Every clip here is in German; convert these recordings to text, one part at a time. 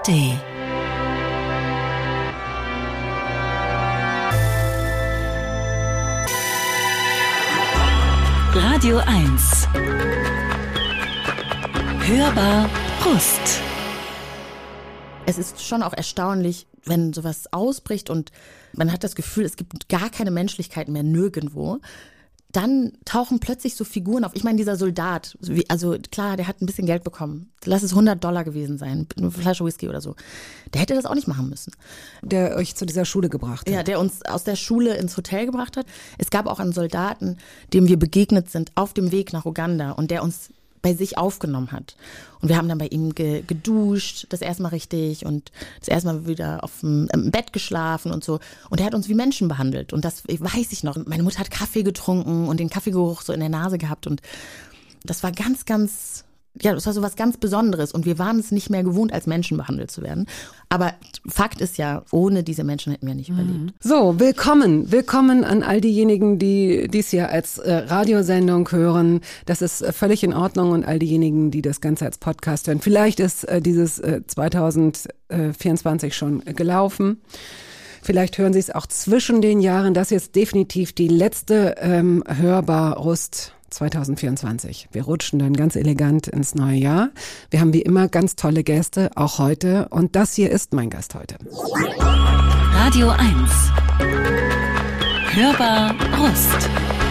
ARD. Radio 1. Hörbar Brust. Es ist schon auch erstaunlich, wenn sowas ausbricht und man hat das Gefühl, es gibt gar keine Menschlichkeit mehr nirgendwo. Dann tauchen plötzlich so Figuren auf. Ich meine, dieser Soldat, also klar, der hat ein bisschen Geld bekommen. Lass es $100 gewesen sein, eine Flasche Whisky oder so. Der hätte das auch nicht machen müssen. Der euch zu dieser Schule gebracht hat. Ja, der uns aus der Schule ins Hotel gebracht hat. Es gab auch einen Soldaten, dem wir begegnet sind auf dem Weg nach Uganda und der uns bei sich aufgenommen hat. Und wir haben dann bei ihm geduscht, das erste Mal richtig und das erste Mal wieder auf dem Bett geschlafen und so. Und er hat uns wie Menschen behandelt. Und das weiß ich noch. Meine Mutter hat Kaffee getrunken und den Kaffeegeruch so in der Nase gehabt. Und das war ganz, ganz, ja, das war so was ganz Besonderes. Und wir waren es nicht mehr gewohnt, als Menschen behandelt zu werden. Aber Fakt ist ja, ohne diese Menschen hätten wir nicht überlebt. So, willkommen an all diejenigen, die dies hier als Radiosendung hören. Das ist völlig in Ordnung und all diejenigen, die das Ganze als Podcast hören. Vielleicht ist dieses 2024 schon gelaufen. Vielleicht hören Sie es auch zwischen den Jahren. Das ist definitiv die letzte Hörbar-Rust 2024. Wir rutschen dann ganz elegant ins neue Jahr. Wir haben wie immer ganz tolle Gäste, auch heute. Und das hier ist mein Gast heute. Radio 1. Hörbar Brust.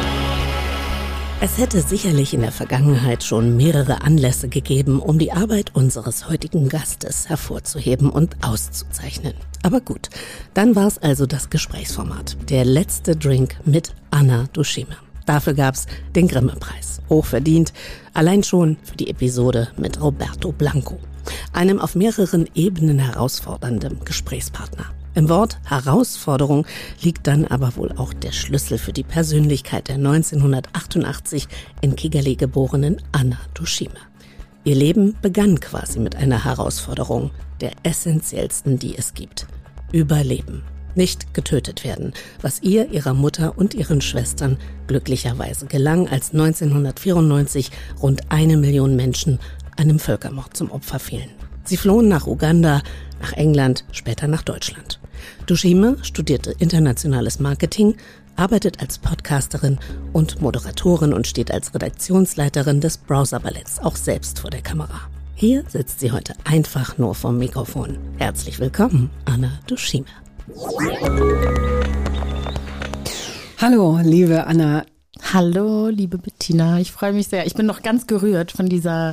Es hätte sicherlich in der Vergangenheit schon mehrere Anlässe gegeben, um die Arbeit unseres heutigen Gastes hervorzuheben und auszuzeichnen. Aber gut, dann war es also das Gesprächsformat. Der letzte Drink mit Anna Dushime. Dafür gab's den Grimme-Preis. Hochverdient, allein schon für die Episode mit Roberto Blanco, einem auf mehreren Ebenen herausfordernden Gesprächspartner. Im Wort Herausforderung liegt dann aber wohl auch der Schlüssel für die Persönlichkeit der 1988 in Kigali geborenen Anna Dushime. Ihr Leben begann quasi mit einer Herausforderung, der essentiellsten, die es gibt: Überleben. Nicht getötet werden, was ihr, ihrer Mutter und ihren Schwestern glücklicherweise gelang, als 1994 rund 1 Million Menschen einem Völkermord zum Opfer fielen. Sie flohen nach Uganda, nach England, später nach Deutschland. Dushime studierte internationales Marketing, arbeitet als Podcasterin und Moderatorin und steht als Redaktionsleiterin des Browser-Balletts auch selbst vor der Kamera. Hier sitzt sie heute einfach nur vorm Mikrofon. Herzlich willkommen, Anna Dushime. Hallo, liebe Anna. Hallo, liebe Bettina. Ich freue mich sehr. Ich bin noch ganz gerührt von dieser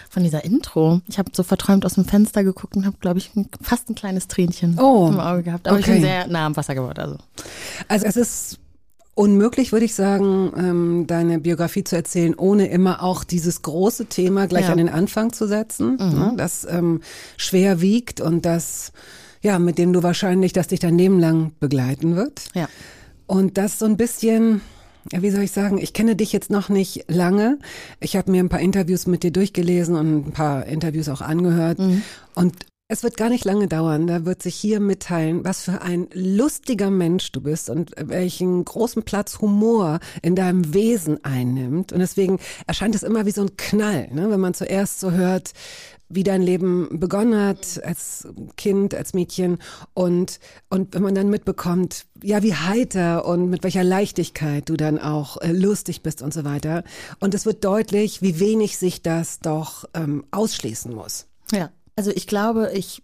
Intro. Ich habe so verträumt aus dem Fenster geguckt und habe, glaube ich, fast ein kleines Tränchen im Auge gehabt. Aber okay. Ich bin sehr nah am Wasser geworden. Also es ist unmöglich, würde ich sagen, deine Biografie zu erzählen, ohne immer auch dieses große Thema gleich an den Anfang zu setzen, das schwer wiegt und das, ja, mit dem du wahrscheinlich, dass dich dein Leben lang begleiten wird. Ja. Und das so ein bisschen, ja, wie soll ich sagen, ich kenne dich jetzt noch nicht lange. Ich habe mir ein paar Interviews mit dir durchgelesen und ein paar Interviews auch angehört. Und es wird gar nicht lange dauern, da wird sich hier mitteilen, was für ein lustiger Mensch du bist und welchen großen Platz Humor in deinem Wesen einnimmt. Und deswegen erscheint es immer wie so ein Knall, ne? Wenn man zuerst so hört, wie dein Leben begonnen hat als Kind, als Mädchen und wenn man dann mitbekommt, ja, wie heiter und mit welcher Leichtigkeit du dann auch lustig bist und so weiter. Und es wird deutlich, wie wenig sich das doch ausschließen muss. Ja. Also ich glaube, es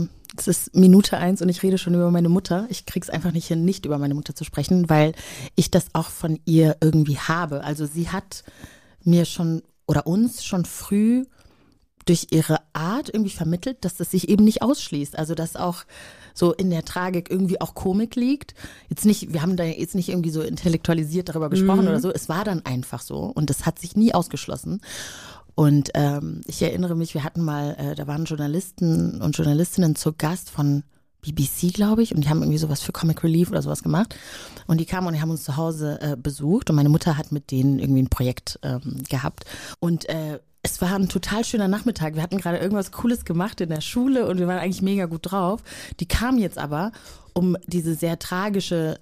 ist Minute 1 und ich rede schon über meine Mutter. Ich krieg's einfach nicht hin, nicht über meine Mutter zu sprechen, weil ich das auch von ihr irgendwie habe. Also sie hat mir schon oder uns schon früh durch ihre Art irgendwie vermittelt, dass das sich eben nicht ausschließt. Also dass auch so in der Tragik irgendwie auch Komik liegt. Jetzt nicht, wir haben da jetzt nicht irgendwie so intellektualisiert darüber gesprochen oder so. Es war dann einfach so und das hat sich nie ausgeschlossen. Und ich erinnere mich, wir hatten mal, da waren Journalisten und Journalistinnen zu Gast von BBC, glaube ich, und die haben irgendwie sowas für Comic Relief oder sowas gemacht. Und die kamen und die haben uns zu Hause besucht und meine Mutter hat mit denen irgendwie ein Projekt gehabt. Und es war ein total schöner Nachmittag. Wir hatten gerade irgendwas Cooles gemacht in der Schule und wir waren eigentlich mega gut drauf. Die kamen jetzt aber, um diese sehr tragische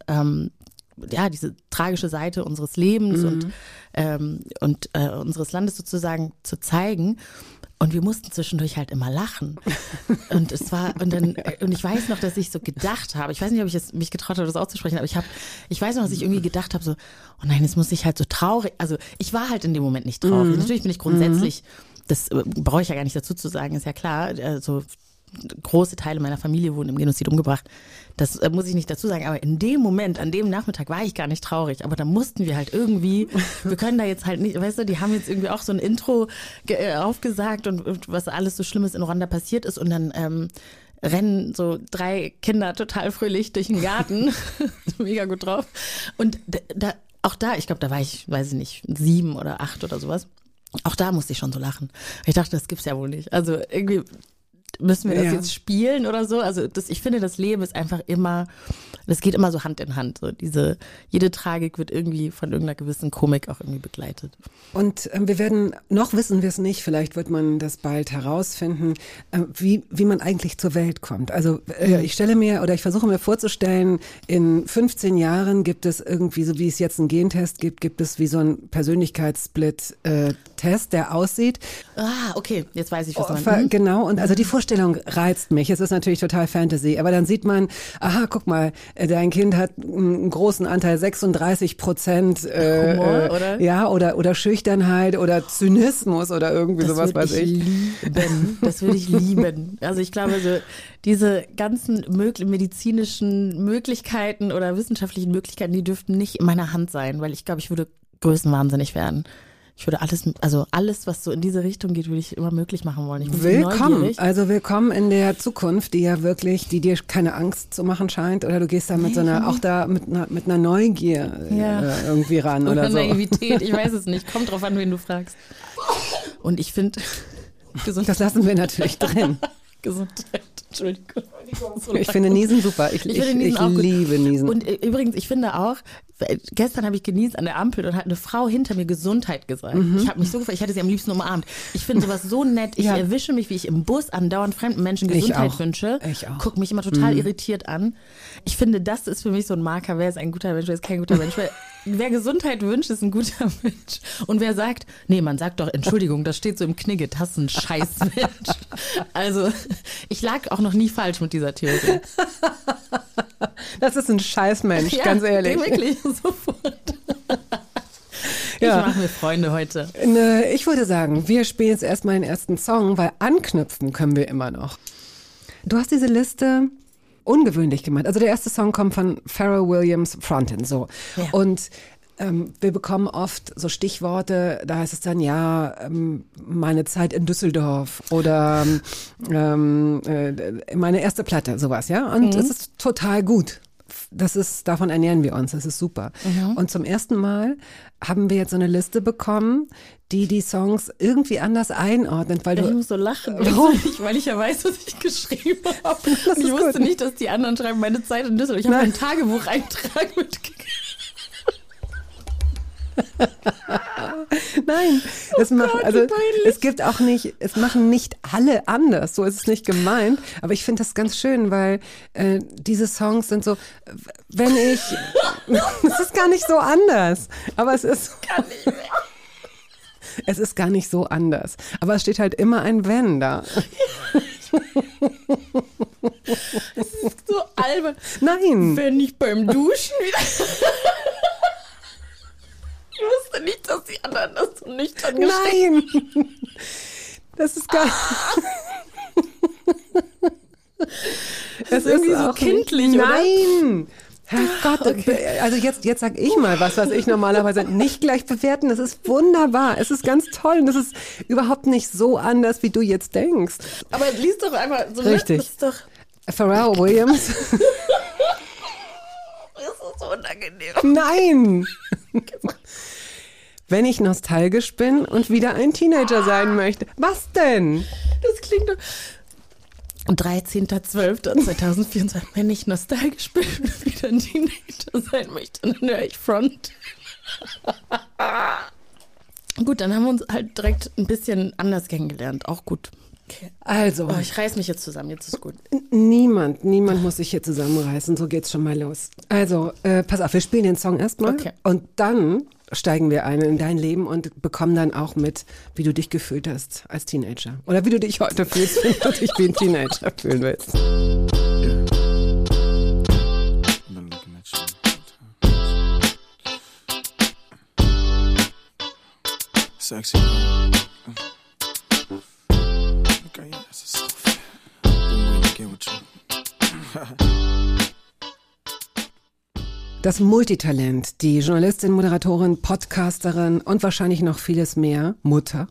diese tragische Seite unseres Lebens und unseres Landes sozusagen zu zeigen. Und wir mussten zwischendurch halt immer lachen. Und ich weiß noch, dass ich so gedacht habe, ich weiß nicht, ob ich es mich getraut habe, das auszusprechen, aber ich weiß noch, dass ich irgendwie gedacht habe, so, oh nein, jetzt muss ich halt so traurig, also ich war halt in dem Moment nicht traurig. Natürlich bin ich grundsätzlich, das brauche ich ja gar nicht dazu zu sagen, ist ja klar, also große Teile meiner Familie wurden im Genozid umgebracht. Das muss ich nicht dazu sagen, aber in dem Moment, an dem Nachmittag war ich gar nicht traurig, aber da mussten wir halt irgendwie, wir können da jetzt halt nicht, weißt du, die haben jetzt irgendwie auch so ein Intro aufgesagt und was alles so Schlimmes in Ruanda passiert ist und dann rennen so 3 Kinder total fröhlich durch den Garten, mega gut drauf und ich glaube, da war ich, weiß ich nicht, 7 oder 8 oder sowas, auch da musste ich schon so lachen. Ich dachte, das gibt's ja wohl nicht, also irgendwie müssen wir das jetzt spielen oder so? Also ich finde, das Leben ist einfach immer, das geht immer so Hand in Hand. So jede Tragik wird irgendwie von irgendeiner gewissen Komik auch irgendwie begleitet. Und wir werden, noch wissen wir es nicht, vielleicht wird man das bald herausfinden, wie man eigentlich zur Welt kommt. Also ich versuche mir vorzustellen, in 15 Jahren gibt es irgendwie, so wie es jetzt einen Gentest gibt es wie so einen Persönlichkeitssplit-Test, der aussieht. Ah, okay, jetzt weiß ich, was du meinst. Genau, und also die Vorstellung reizt mich. Es ist natürlich total Fantasy, aber dann sieht man, aha, guck mal, dein Kind hat einen großen Anteil, 36%. Humor, oder? Ja, oder Schüchternheit oder Zynismus oder irgendwie sowas, weiß ich. Das würde ich lieben. Also ich glaube, so diese ganzen medizinischen Möglichkeiten oder wissenschaftlichen Möglichkeiten, die dürften nicht in meiner Hand sein, weil ich glaube, ich würde größenwahnsinnig werden. Ich würde alles, was so in diese Richtung geht, würde ich immer möglich machen wollen. Ich bin willkommen in der Zukunft, die ja wirklich, die dir keine Angst zu machen scheint, oder du gehst da mit so einer, auch da mit einer Neugier irgendwie ran oder so. Naivität, ich weiß es nicht. Kommt drauf an, wen du fragst. Und ich finde, das lassen wir natürlich drin. Gesundheit, Entschuldigung. Ich finde Niesen super. Ich liebe Niesen. Und übrigens, ich finde auch, gestern habe ich genießt an der Ampel und hat eine Frau hinter mir Gesundheit gesagt. Ich habe mich so gefreut, ich hätte sie am liebsten umarmt. Ich finde sowas so nett. Ich erwische mich, wie ich im Bus andauernd fremden Menschen Gesundheit wünsche. Ich auch. Gucke mich immer total irritiert an. Ich finde, das ist für mich so ein Marker, wer ist ein guter Mensch, wer ist kein guter Mensch. Wer Gesundheit wünscht, ist ein guter Mensch. Und wer sagt, nee, man sagt doch, Entschuldigung, das steht so im Knigge, das ist ein Scheißmensch. Also, ich lag auch noch nie falsch mit dieser Theorie. Das ist ein Scheißmensch, ganz ehrlich. Wirklich, sofort. Ich mache mir Freunde heute. Ich würde sagen, wir spielen jetzt erstmal den ersten Song, weil anknüpfen können wir immer noch. Du hast diese Liste ungewöhnlich gemacht. Also der erste Song kommt von Pharrell Williams, Frontin', so. Ja. Und wir bekommen oft so Stichworte, da heißt es dann, meine Zeit in Düsseldorf oder meine erste Platte, sowas, ja. Und es ist total gut. Davon ernähren wir uns, das ist super. Und zum ersten Mal haben wir jetzt so eine Liste bekommen, die Songs irgendwie anders einordnet. Weil ich muss so lachen, weil ich ja weiß, was ich geschrieben habe. Ich wusste nicht, dass die anderen schreiben, meine Zeit in Düsseldorf. Ich habe einen Tagebucheintrag mitgekriegt. Nein, es machen nicht alle anders, so ist es nicht gemeint, aber ich finde das ganz schön, weil diese Songs sind so, es ist gar nicht so anders, aber es ist es ist gar nicht so anders, aber es steht halt immer ein Wenn da. Das ist so albern. Nein. Wenn ich beim Duschen wieder... Ich wusste nicht, dass die anderen das so nüchtern geschrieben haben. Nein, das ist gar nicht. Das ist irgendwie so kindlich, oder? Nein. Herrgott, okay. Also jetzt sag ich mal was ich normalerweise nicht gleich bewerten. Das ist wunderbar. Es ist ganz toll und das ist überhaupt nicht so anders, wie du jetzt denkst. Aber lies doch einmal so. Richtig. Das ist doch Pharrell Williams. Das ist so unangenehm. Nein. Wenn ich nostalgisch bin und wieder ein Teenager sein möchte. Was denn? Das klingt doch... 13.12.2024, wenn ich nostalgisch bin und wieder ein Teenager sein möchte, dann höre ich Front. Gut, dann haben wir uns halt direkt ein bisschen anders kennengelernt. Auch gut. Okay. Also. Oh, ich reiß mich jetzt zusammen, jetzt ist gut. Niemand muss sich hier zusammenreißen, so geht's schon mal los. Also, pass auf, wir spielen den Song erstmal. Okay. Und dann steigen wir ein in dein Leben und bekommen dann auch mit, wie du dich gefühlt hast als Teenager. Oder wie du dich heute fühlst, wenn du dich wie ein Teenager fühlen willst. Sexy. Okay, das ist so viel. Bin waiting to get with you. Das Multitalent, die Journalistin, Moderatorin, Podcasterin und wahrscheinlich noch vieles mehr. Mutter,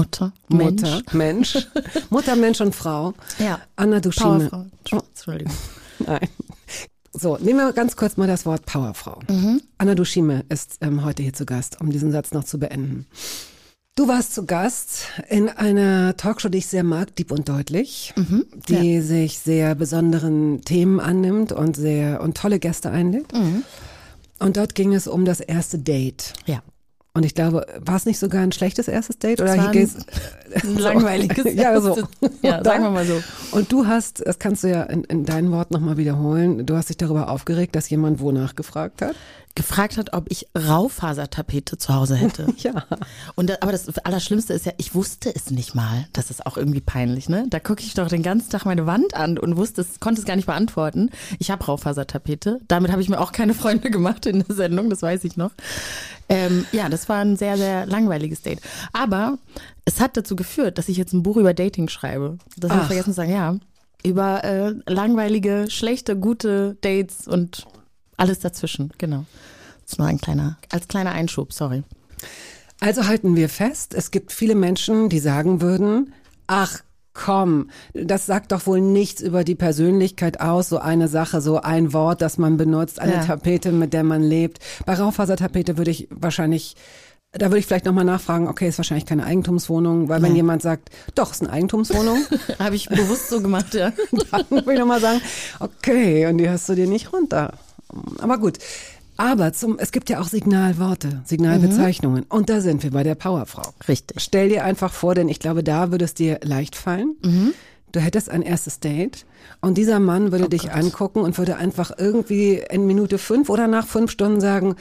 Mensch. Mutter, Mensch und Frau. Ja. Anna Dushime. Powerfrau. Entschuldigung. Nein. So, nehmen wir ganz kurz mal das Wort Powerfrau. Anna Dushime ist heute hier zu Gast, um diesen Satz noch zu beenden. Du warst zu Gast in einer Talkshow, die ich sehr mag, Dieb und Deutlich, die sich sehr besonderen Themen annimmt und tolle Gäste einlädt. Und dort ging es um das erste Date. Ja. Und ich glaube, war es nicht sogar ein schlechtes erstes Date? Oder Es war hier geht's ein langweiliges ja, so. Ja, sagen wir mal so. Und du hast, das kannst du ja in deinen Worten nochmal wiederholen, du hast dich darüber aufgeregt, dass jemand wonach gefragt hat. Gefragt hat, ob ich Raufasertapete zu Hause hätte. Ja. Aber das Allerschlimmste ist ja, ich wusste es nicht mal. Das ist auch irgendwie peinlich, ne? Da gucke ich doch den ganzen Tag meine Wand an und konnte es gar nicht beantworten. Ich habe Raufasertapete. Damit habe ich mir auch keine Freunde gemacht in der Sendung, das weiß ich noch. Ja, das war ein sehr, sehr langweiliges Date. Aber es hat dazu geführt, dass ich jetzt ein Buch über Dating schreibe. Das habe ich vergessen zu sagen, ja. Über langweilige, schlechte, gute Dates und alles dazwischen, genau. Das ist nur als kleiner Einschub, sorry. Also halten wir fest, es gibt viele Menschen, die sagen würden, ach komm, das sagt doch wohl nichts über die Persönlichkeit aus, so eine Sache, so ein Wort, das man benutzt, eine Tapete, mit der man lebt. Bei Raufasertapete würde ich vielleicht nochmal nachfragen, okay, ist wahrscheinlich keine Eigentumswohnung, weil wenn jemand sagt, doch, ist eine Eigentumswohnung. Habe ich bewusst so gemacht, ja. Dann würde ich nochmal sagen, okay, und die hast du dir nicht runter. Aber gut. Aber es gibt ja auch Signalworte, Signalbezeichnungen. Und da sind wir bei der Powerfrau. Richtig. Stell dir einfach vor, denn ich glaube, da würde es dir leicht fallen. Du hättest ein erstes Date und dieser Mann würde dich angucken und würde einfach irgendwie in Minute 5 oder nach 5 Stunden sagen,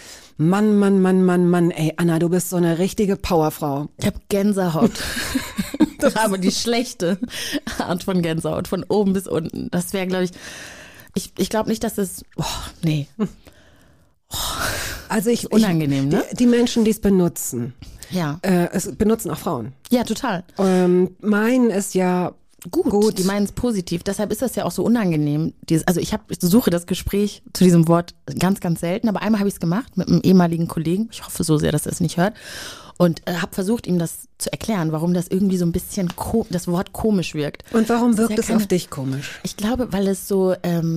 Mann, ey Anna, du bist so eine richtige Powerfrau. Ich habe Gänsehaut. Aber die schlechte Art von Gänsehaut, von oben bis unten. Das wäre, glaube ich glaube nicht, dass es, nee. Also unangenehm, ne? Die Menschen, die es benutzen. Ja. Es benutzen auch Frauen. Ja, total. Meinen es ja gut. Die meinen es positiv. Deshalb ist das ja auch so unangenehm. Ich suche das Gespräch zu diesem Wort ganz, ganz selten. Aber einmal habe ich es gemacht mit einem ehemaligen Kollegen. Ich hoffe so sehr, dass er es nicht hört. Und habe versucht, ihm das zu erklären, warum das irgendwie so ein bisschen das Wort komisch wirkt. Und warum wirkt es auf dich komisch? Ich glaube, weil es so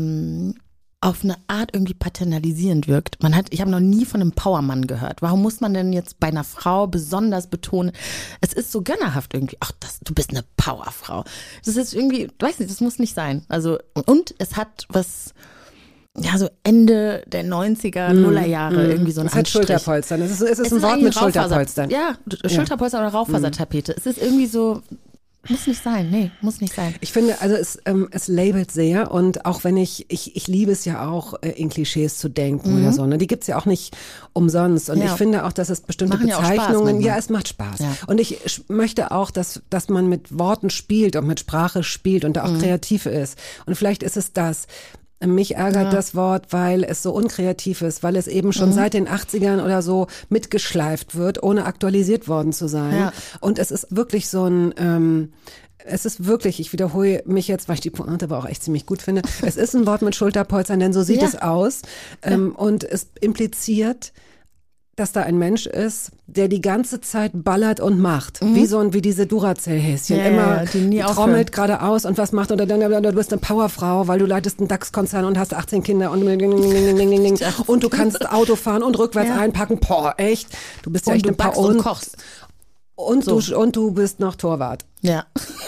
auf eine Art irgendwie paternalisierend wirkt. Ich habe noch nie von einem Powermann gehört. Warum muss man denn jetzt bei einer Frau besonders betonen? Es ist so gönnerhaft irgendwie. Ach, du bist eine Powerfrau. Das ist irgendwie, weiß nicht, das muss nicht sein. Also, und es hat was, ja, so Ende der 90er, Nullerjahre irgendwie so ein Anstrich. Es hat Schulterpolstern. Es ist ein Wort mit Schulterpolstern. Ja, Schulterpolster oder Raufasertapete. Es ist irgendwie so, muss nicht sein. Nee, muss nicht sein. Ich finde, also es labelt sehr und auch wenn ich liebe es ja auch, in Klischees zu denken oder so, ne? Die gibt's ja auch nicht umsonst und ich finde auch, dass es bestimmte Bezeichnungen, es macht Spaß. Ja. Und ich möchte auch, dass man mit Worten spielt und mit Sprache spielt und da auch kreativ ist. Und vielleicht ist es das. Mich ärgert das Wort, weil es so unkreativ ist, weil es eben schon seit den 80ern oder so mitgeschleift wird, ohne aktualisiert worden zu sein. Ja. Und es ist wirklich so ein, ich wiederhole mich jetzt, weil ich die Pointe aber auch echt ziemlich gut finde, es ist ein Wort mit Schulterpolstern, denn so sieht es aus. Und es impliziert, dass da ein Mensch ist, der die ganze Zeit ballert und macht. Wie diese Duracell-Häschen. Die trommelt geradeaus und was macht und dann, du bist eine Powerfrau, weil du leitest einen DAX-Konzern und hast 18 Kinder und du kannst Auto fahren und rückwärts einpacken. Boah, echt? Du bist ja echt eine Power. Und kochst. Und du bist noch Torwart. Ja.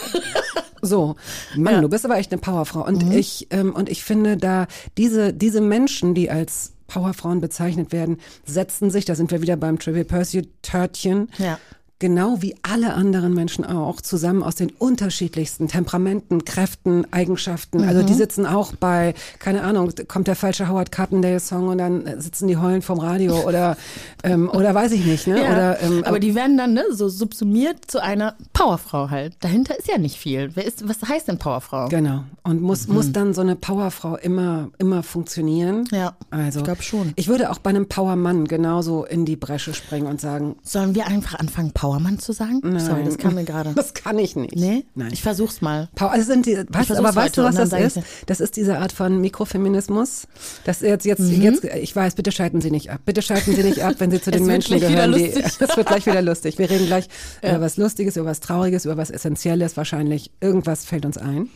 So, Mann, du bist aber echt eine Powerfrau. Und ich finde da diese Menschen, die als Powerfrauen bezeichnet werden, setzen sich, da sind wir wieder beim Trivial Pursuit-Törtchen, genau wie alle anderen Menschen auch, zusammen aus den unterschiedlichsten Temperamenten, Kräften, Eigenschaften. Also die sitzen auch bei, keine Ahnung, kommt der falsche Howard Carpendale-Song und dann sitzen die heulen vom Radio oder weiß ich nicht. Ne? Ja, Oder, aber die werden dann so subsumiert zu einer Powerfrau halt. Dahinter ist ja nicht viel. Was heißt denn Powerfrau? Genau. Und muss dann so eine Powerfrau immer funktionieren? Ja, also, ich glaube schon. Ich würde auch bei einem Powermann genauso in die Bresche springen und sagen, sollen wir einfach anfangen, Powermann zu sagen? Nein. Sorry, das kam mir gerade. Das kann ich nicht. Nee? Nein. Ich versuch's mal. Also weißt du, was das ist? Das ist diese Art von Mikrofeminismus. Das jetzt, ich weiß, bitte schalten Sie nicht ab. Bitte schalten Sie nicht ab, wenn Sie zu den Menschen gehören, das wird gleich wieder lustig. Wir reden gleich über was Lustiges, über was Trauriges, über was Essentielles. Wahrscheinlich irgendwas fällt uns ein.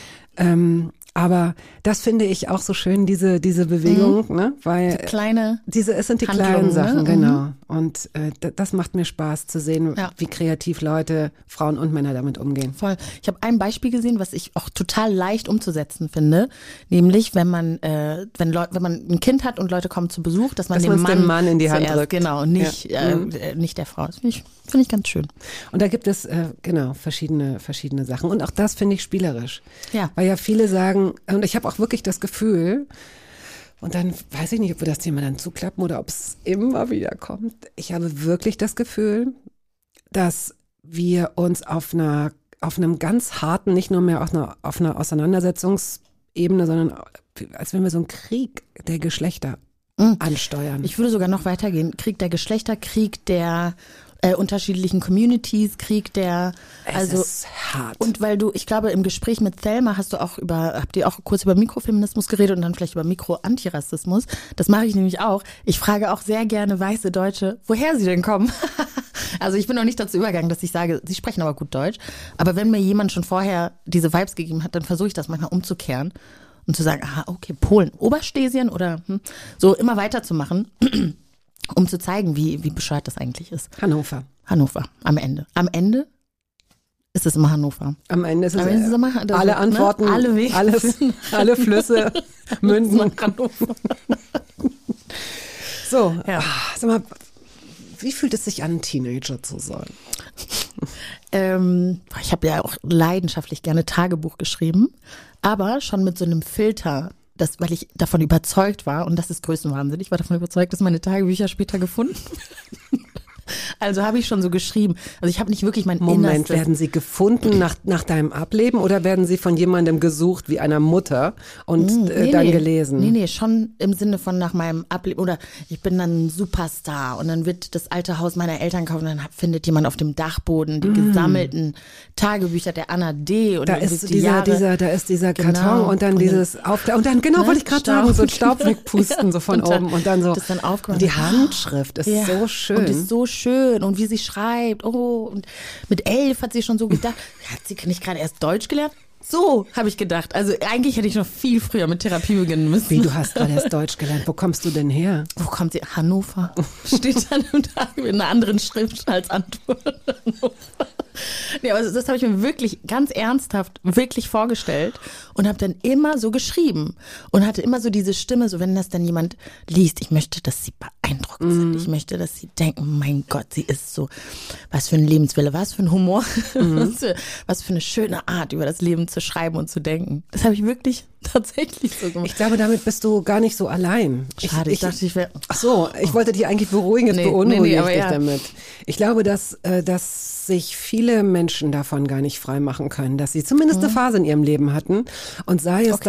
Aber das finde ich auch so schön, diese Bewegung, ne? Weil es sind die kleinen Sachen, ne? Genau. Und das macht mir Spaß zu sehen, wie kreativ Leute, Frauen und Männer damit umgehen. Voll. Ich habe ein Beispiel gesehen, was ich auch total leicht umzusetzen finde, nämlich wenn man ein Kind hat und Leute kommen zu Besuch, dass man dem Mann in die Hand drückt. Genau, nicht der Frau. Das finde ich ganz schön. Und da gibt es verschiedene Sachen. Und auch das finde ich spielerisch. Ja. Weil ja viele sagen, und ich habe auch wirklich das Gefühl, und dann weiß ich nicht, ob wir das Thema dann zuklappen oder ob es immer wieder kommt. Ich habe wirklich das Gefühl, dass wir uns auf einem ganz harten, nicht nur mehr auf einer Auseinandersetzungsebene, sondern als wenn wir so einen Krieg der Geschlechter ansteuern. Ich würde sogar noch weitergehen. Krieg der Geschlechter, Krieg der unterschiedlichen Communities, Krieg der, es ist hart. Und ich glaube, im Gespräch mit Thelma habt ihr auch kurz über Mikrofeminismus geredet und dann vielleicht über Mikro-Antirassismus. Das mache ich nämlich auch. Ich frage auch sehr gerne weiße Deutsche, woher sie denn kommen. Also ich bin noch nicht dazu übergegangen, dass ich sage, sie sprechen aber gut Deutsch. Aber wenn mir jemand schon vorher diese Vibes gegeben hat, dann versuche ich das manchmal umzukehren und zu sagen, okay, Polen, Oberschlesien oder so immer weiterzumachen. Um zu zeigen, wie bescheuert das eigentlich ist. Hannover, am Ende. Am Ende ist es immer Hannover. Am Ende ist es immer alle Antworten, ne? Alle Wege, alle Flüsse münden. Hannover. So, sag mal, wie fühlt es sich an, Teenager zu sein? Ich habe ja auch leidenschaftlich gerne Tagebuch geschrieben, aber schon mit so einem Filter. Weil ich davon überzeugt war, und das ist Größenwahnsinn, ich war davon überzeugt, dass meine Tagebücher später gefunden werden. Also habe ich schon so geschrieben. Also ich habe nicht wirklich mein Innerstes. Werden sie gefunden nach deinem Ableben oder werden sie von jemandem gesucht wie einer Mutter und dann gelesen? Nee, schon im Sinne von nach meinem Ableben. Oder ich bin dann ein Superstar und dann wird das alte Haus meiner Eltern kaufen und dann findet jemand auf dem Dachboden die gesammelten Tagebücher der Anna D. Und da ist dieser Karton und dann dieses Aufkleiden. Und dann, wollte ich gerade sagen, so Staub wegpusten so von oben und dann so. Das dann aufgemacht. Die Handschrift ist so schön. Und ist so schön und wie sie schreibt. Und mit 11 hat sie schon so gedacht, hat sie nicht gerade erst Deutsch gelernt? So habe ich gedacht. Also eigentlich hätte ich noch viel früher mit Therapie beginnen müssen. Wie, du hast gerade erst Deutsch gelernt. Wo kommst du denn her? Wo kommt sie? Hannover. Steht dann im Tag in einer anderen Schrift als Antwort. Hannover. Nee, aber das habe ich mir wirklich ganz ernsthaft wirklich vorgestellt und habe dann immer so geschrieben und hatte immer so diese Stimme, so wenn das dann jemand liest, ich möchte, dass sie beeindruckt sind. Ich möchte, dass sie denken, mein Gott, sie ist so, was für ein Lebenswille, was für ein Humor, was für eine schöne Art, über das Leben zu schreiben und zu denken. Das habe ich wirklich tatsächlich so gemacht. Ich glaube, damit bist du gar nicht so allein. Schade, ich dachte, ich wäre... Ach so, ich wollte dich eigentlich beruhigen, jetzt beunruhige ich dich damit. Ich glaube, dass sich viele Menschen davon gar nicht frei machen können, dass sie zumindest eine Phase in ihrem Leben hatten und sei es,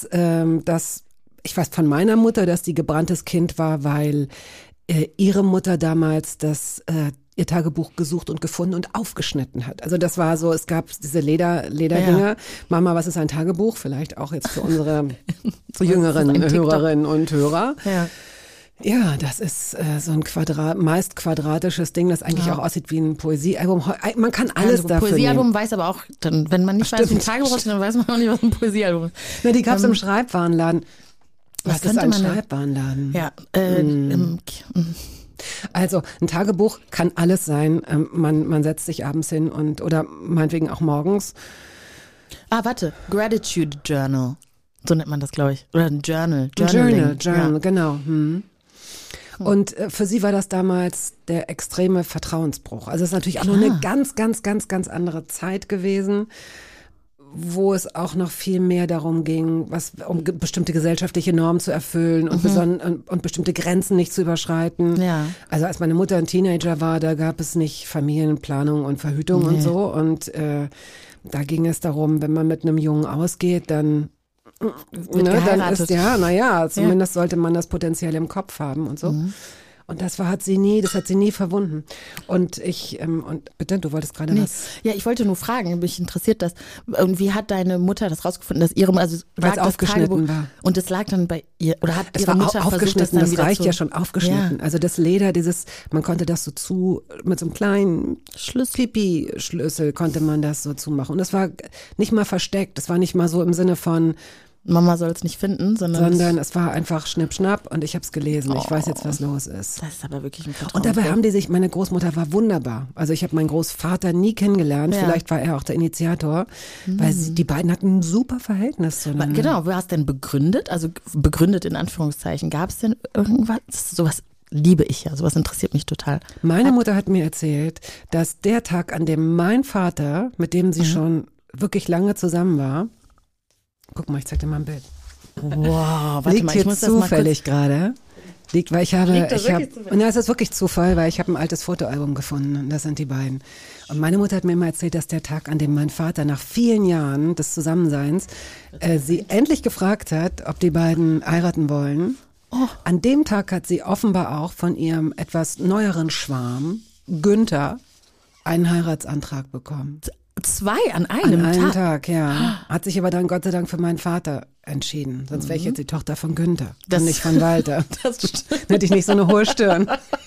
dass ich weiß von meiner Mutter, dass die gebranntes Kind war, weil ihre Mutter damals ihr Tagebuch gesucht und gefunden und aufgeschnitten hat. Also das war so, es gab diese Lederdinger. Ja. Mama, was ist ein Tagebuch? Vielleicht auch jetzt für unsere jüngeren Hörerinnen und Hörer. Ja. Ja, das ist so ein meist quadratisches Ding, das eigentlich auch aussieht wie ein Poesiealbum. Man kann alles dafür Poesiealbum nehmen. weiß aber auch, dann, wenn man nicht weiß, wie ein Tagebuch ist, dann weiß man auch nicht, was ein Poesiealbum ist. Na, die gab's im Schreibwarenladen. Was ist ein Schreibwarenladen? Ja, Also ein Tagebuch kann alles sein. Man setzt sich abends hin oder meinetwegen auch morgens. Warte, Gratitude Journal. So nennt man das, glaube ich. Oder ein Journal. Journal, ja. genau. Und für sie war das damals der extreme Vertrauensbruch. Also es ist natürlich auch noch eine ganz, ganz, ganz, ganz andere Zeit gewesen, wo es auch noch viel mehr darum ging, um bestimmte gesellschaftliche Normen zu erfüllen und bestimmte Grenzen nicht zu überschreiten. Ja. Also als meine Mutter ein Teenager war, da gab es nicht Familienplanung und Verhütung und so. Und da ging es darum, wenn man mit einem Jungen ausgeht, dann dann ist zumindest sollte man das potenziell im Kopf haben und so. Und das hat sie nie verwunden. Und bitte, du wolltest gerade was. Ja, ich wollte nur fragen, mich interessiert das. Und wie hat deine Mutter das rausgefunden, dass weil es aufgeschnitten war. Und es lag dann bei ihr, oder hat es ihre war Mutter aufgeschnitten, versucht, das reicht ja schon aufgeschnitten. Ja. Also das Leder, man konnte das so mit so einem kleinen Pipi-Schlüssel konnte man das so zumachen. Und das war nicht mal versteckt, das war nicht mal so im Sinne von Mama soll es nicht finden, sondern es war einfach Schnipp, schnapp und ich habe es gelesen. Ich weiß jetzt, was los ist. Das ist aber wirklich ein Vertrauen. Und dabei haben meine Großmutter war wunderbar. Also ich habe meinen Großvater nie kennengelernt. Ja. Vielleicht war er auch der Initiator, weil die beiden hatten ein super Verhältnis zueinander. Genau, wer hast denn begründet? Also begründet in Anführungszeichen. Gab es denn irgendwas? Sowas liebe ich ja, sowas interessiert mich total. Meine Mutter hat mir erzählt, dass der Tag, an dem mein Vater, mit dem sie schon wirklich lange zusammen war, guck mal, ich zeig dir mal ein Bild. Wow, warte liegt mal, hier ich muss zufällig gerade. Weil ich habe, es ist wirklich Zufall, weil ich habe ein altes Fotoalbum gefunden und das sind die beiden. Und meine Mutter hat mir immer erzählt, dass der Tag, an dem mein Vater nach vielen Jahren des Zusammenseins sie endlich gefragt hat, ob die beiden heiraten wollen. Oh. An dem Tag hat sie offenbar auch von ihrem etwas neueren Schwarm, Günther, einen Heiratsantrag bekommen. 2 an einem Tag, ja. Hat sich aber dann Gott sei Dank für meinen Vater entschieden. Sonst wäre ich jetzt die Tochter von Günther und nicht von Walter. Das stimmt. Dann hätte ich nicht so eine hohe Stirn.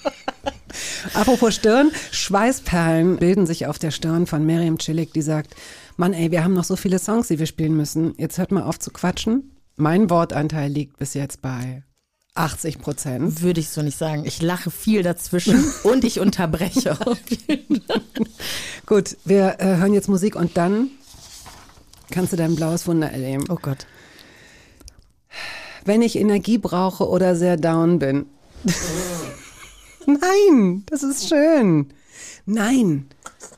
Apropos Stirn, Schweißperlen bilden sich auf der Stirn von Miriam Cilic, die sagt, Mann ey, wir haben noch so viele Songs, die wir spielen müssen. Jetzt hört mal auf zu quatschen. Mein Wortanteil liegt bis jetzt bei 80%. Würde ich so nicht sagen. Ich lache viel dazwischen und ich unterbreche. Gut, wir hören jetzt Musik und dann kannst du dein blaues Wunder erleben. Oh Gott. Wenn ich Energie brauche oder sehr down bin. Nein, das ist schön. Nein.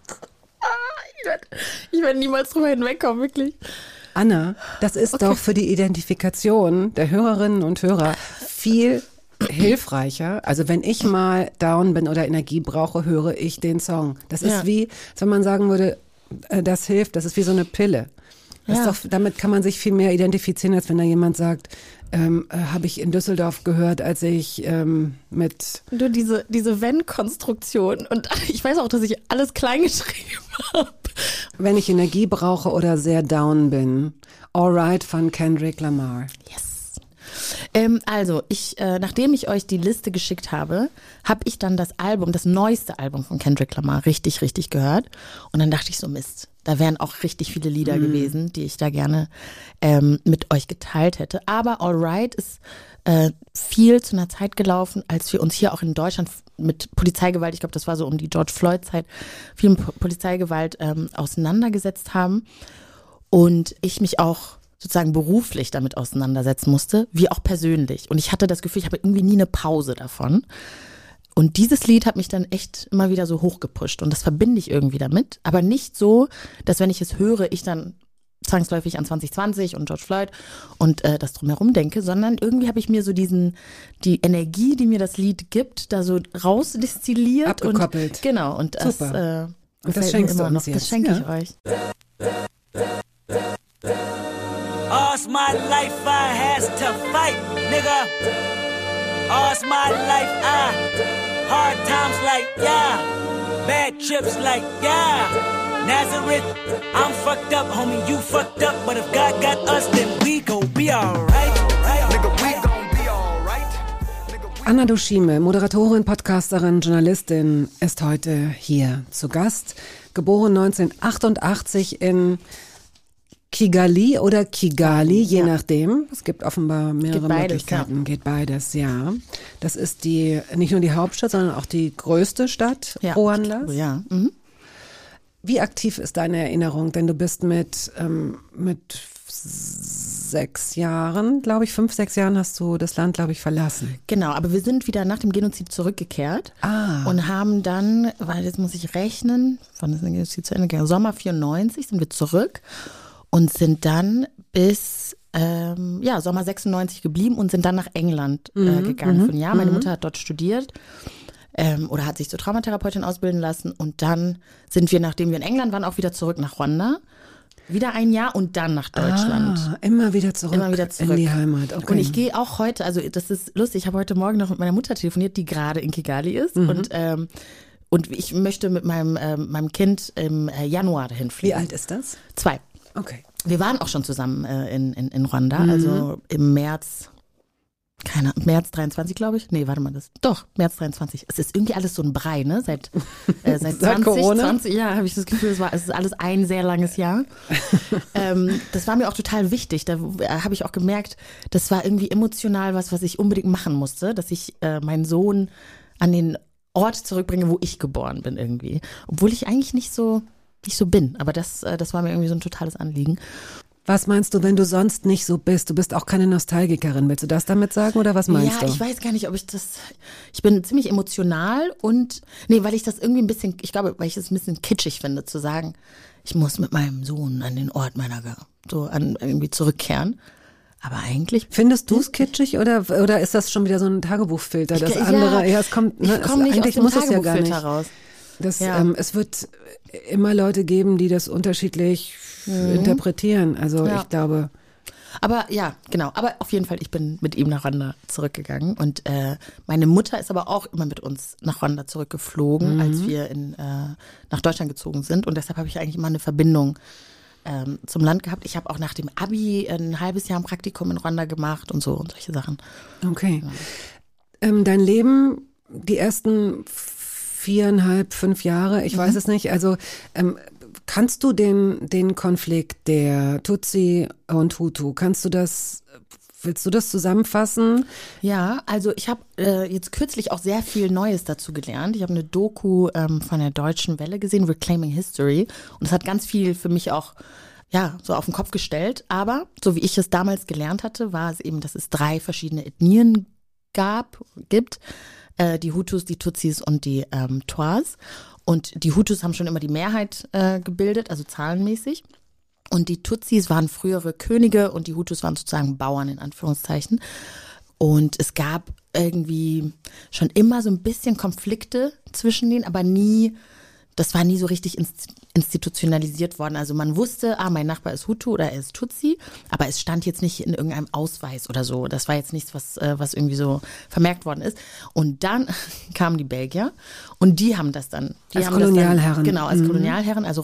Ich werde niemals drüber hinwegkommen, wirklich. Anna, das ist doch für die Identifikation der Hörerinnen und Hörer viel hilfreicher. Also wenn ich mal down bin oder Energie brauche, höre ich den Song. Das ist wie, als wenn man sagen würde, das hilft, das ist wie so eine Pille. Das ist doch, damit kann man sich viel mehr identifizieren, als wenn da jemand sagt, habe ich in Düsseldorf gehört, als ich mit... Du, diese Wenn-Konstruktion und ich weiß auch, dass ich alles klein geschrieben habe. Wenn ich Energie brauche oder sehr down bin. Alright von Kendrick Lamar. Yes. Also, nachdem ich euch die Liste geschickt habe, habe ich dann das neueste Album von Kendrick Lamar richtig, richtig gehört. Und dann dachte ich so, Mist, da wären auch richtig viele Lieder gewesen, die ich da gerne mit euch geteilt hätte. Aber Alright ist viel zu einer Zeit gelaufen, als wir uns hier auch in Deutschland mit Polizeigewalt, ich glaube, das war so um die George Floyd-Zeit, viel mit Polizeigewalt auseinandergesetzt haben. Und ich mich auch sozusagen beruflich damit auseinandersetzen musste, wie auch persönlich. Und ich hatte das Gefühl, ich habe irgendwie nie eine Pause davon. Und dieses Lied hat mich dann echt immer wieder so hochgepusht. Und das verbinde ich irgendwie damit. Aber nicht so, dass wenn ich es höre, ich dann zwangsläufig an 2020 und George Floyd und das drumherum denke, sondern irgendwie habe ich mir so die Energie, die mir das Lied gibt, da so rausdestilliert. Abgekoppelt. Und, genau. Und das, und das schenkst du uns jetzt. Das schenke ich euch. All's my life I has to fight, nigga. All's my life hard times like, yeah. Bad trips like, yeah. Nazareth, I'm fucked up, homie, you fucked up. But if God got us, then we gon' be alright. Nigga, we gon' be alright. Anna Dushime, Moderatorin, Podcasterin, Journalistin, ist heute hier zu Gast. Geboren 1988 in Kigali oder Kigali, je nachdem. Es gibt offenbar mehrere Möglichkeiten. Geht beides, ja. Das ist nicht nur die Hauptstadt, sondern auch die größte Stadt Ruandas. Ja. Mhm. Wie aktiv ist deine Erinnerung? Denn du bist mit 6 Jahren, glaube ich, 5, 6 Jahren hast du das Land, glaube ich, verlassen. Genau, aber wir sind wieder nach dem Genozid zurückgekehrt und haben dann, weil jetzt muss ich rechnen, wann ist der Genozid zu Ende gegangen? Sommer 94 sind wir zurück und sind dann bis Sommer 96 geblieben und sind dann nach England gegangen für ein Jahr. Meine Mutter hat dort studiert. Oder hat sich zur Traumatherapeutin ausbilden lassen. Und dann sind wir, nachdem wir in England waren, auch wieder zurück nach Rwanda. Wieder ein Jahr und dann nach Deutschland. Immer wieder zurück in die Heimat. Okay. Und ich gehe auch heute, also das ist lustig, ich habe heute Morgen noch mit meiner Mutter telefoniert, die gerade in Kigali ist. Und ich möchte mit meinem Kind im Januar dahin fliegen. Wie alt ist das? 2. Okay. Wir waren auch schon zusammen in Rwanda, also im März 23, glaube ich. Nee, warte mal, März 23. Es ist irgendwie alles so ein Brei, ne? Seit 20, ja, habe ich das Gefühl, es ist alles ein sehr langes Jahr. Das war mir auch total wichtig. Da habe ich auch gemerkt, das war irgendwie emotional was ich unbedingt machen musste, dass ich meinen Sohn an den Ort zurückbringe, wo ich geboren bin irgendwie. Obwohl ich eigentlich nicht so bin. Aber das war mir irgendwie so ein totales Anliegen. Was meinst du, wenn du sonst nicht so bist? Du bist auch keine Nostalgikerin. Willst du das damit sagen oder was meinst du? Ja, ich weiß gar nicht, ob ich bin ziemlich emotional weil ich das irgendwie weil ich es ein bisschen kitschig finde, zu sagen, ich muss mit meinem Sohn an den Ort irgendwie zurückkehren. Aber eigentlich. Findest du es kitschig oder ist das schon wieder so ein Tagebuchfilter? Es kommt, ne, ich komme nicht eigentlich aus dem muss es ja gar nicht raus. Es wird immer Leute geben, die das unterschiedlich interpretieren. Also ich glaube. Aber ja, genau. Aber auf jeden Fall, ich bin mit ihm nach Rwanda zurückgegangen. Und meine Mutter ist aber auch immer mit uns nach Rwanda zurückgeflogen, als wir nach Deutschland gezogen sind. Und deshalb habe ich eigentlich immer eine Verbindung zum Land gehabt. Ich habe auch nach dem Abi ein halbes Jahr ein Praktikum in Rwanda gemacht und solche Sachen. Okay. Ja. Dein Leben, die ersten 4,5, 5 Jahre, ich weiß es nicht. Also kannst du den Konflikt der Tutsi und Hutu, willst du das zusammenfassen? Ja, also ich habe jetzt kürzlich auch sehr viel Neues dazu gelernt. Ich habe eine Doku von der Deutschen Welle gesehen, Reclaiming History. Und das hat ganz viel für mich auch so auf den Kopf gestellt. Aber so wie ich es damals gelernt hatte, war es eben, dass es 3 verschiedene Ethnien gibt. Die Hutus, die Tutsis und die Twas. Und die Hutus haben schon immer die Mehrheit gebildet, also zahlenmäßig. Und die Tutsis waren frühere Könige und die Hutus waren sozusagen Bauern in Anführungszeichen. Und es gab irgendwie schon immer so ein bisschen Konflikte zwischen denen, aber das war nie so richtig institutionalisiert worden. Also man wusste, mein Nachbar ist Hutu oder er ist Tutsi, aber es stand jetzt nicht in irgendeinem Ausweis oder so. Das war jetzt nichts, was irgendwie so vermerkt worden ist. Und dann kamen die Belgier und die haben das dann. Als Kolonialherren. Genau, als Kolonialherren. Also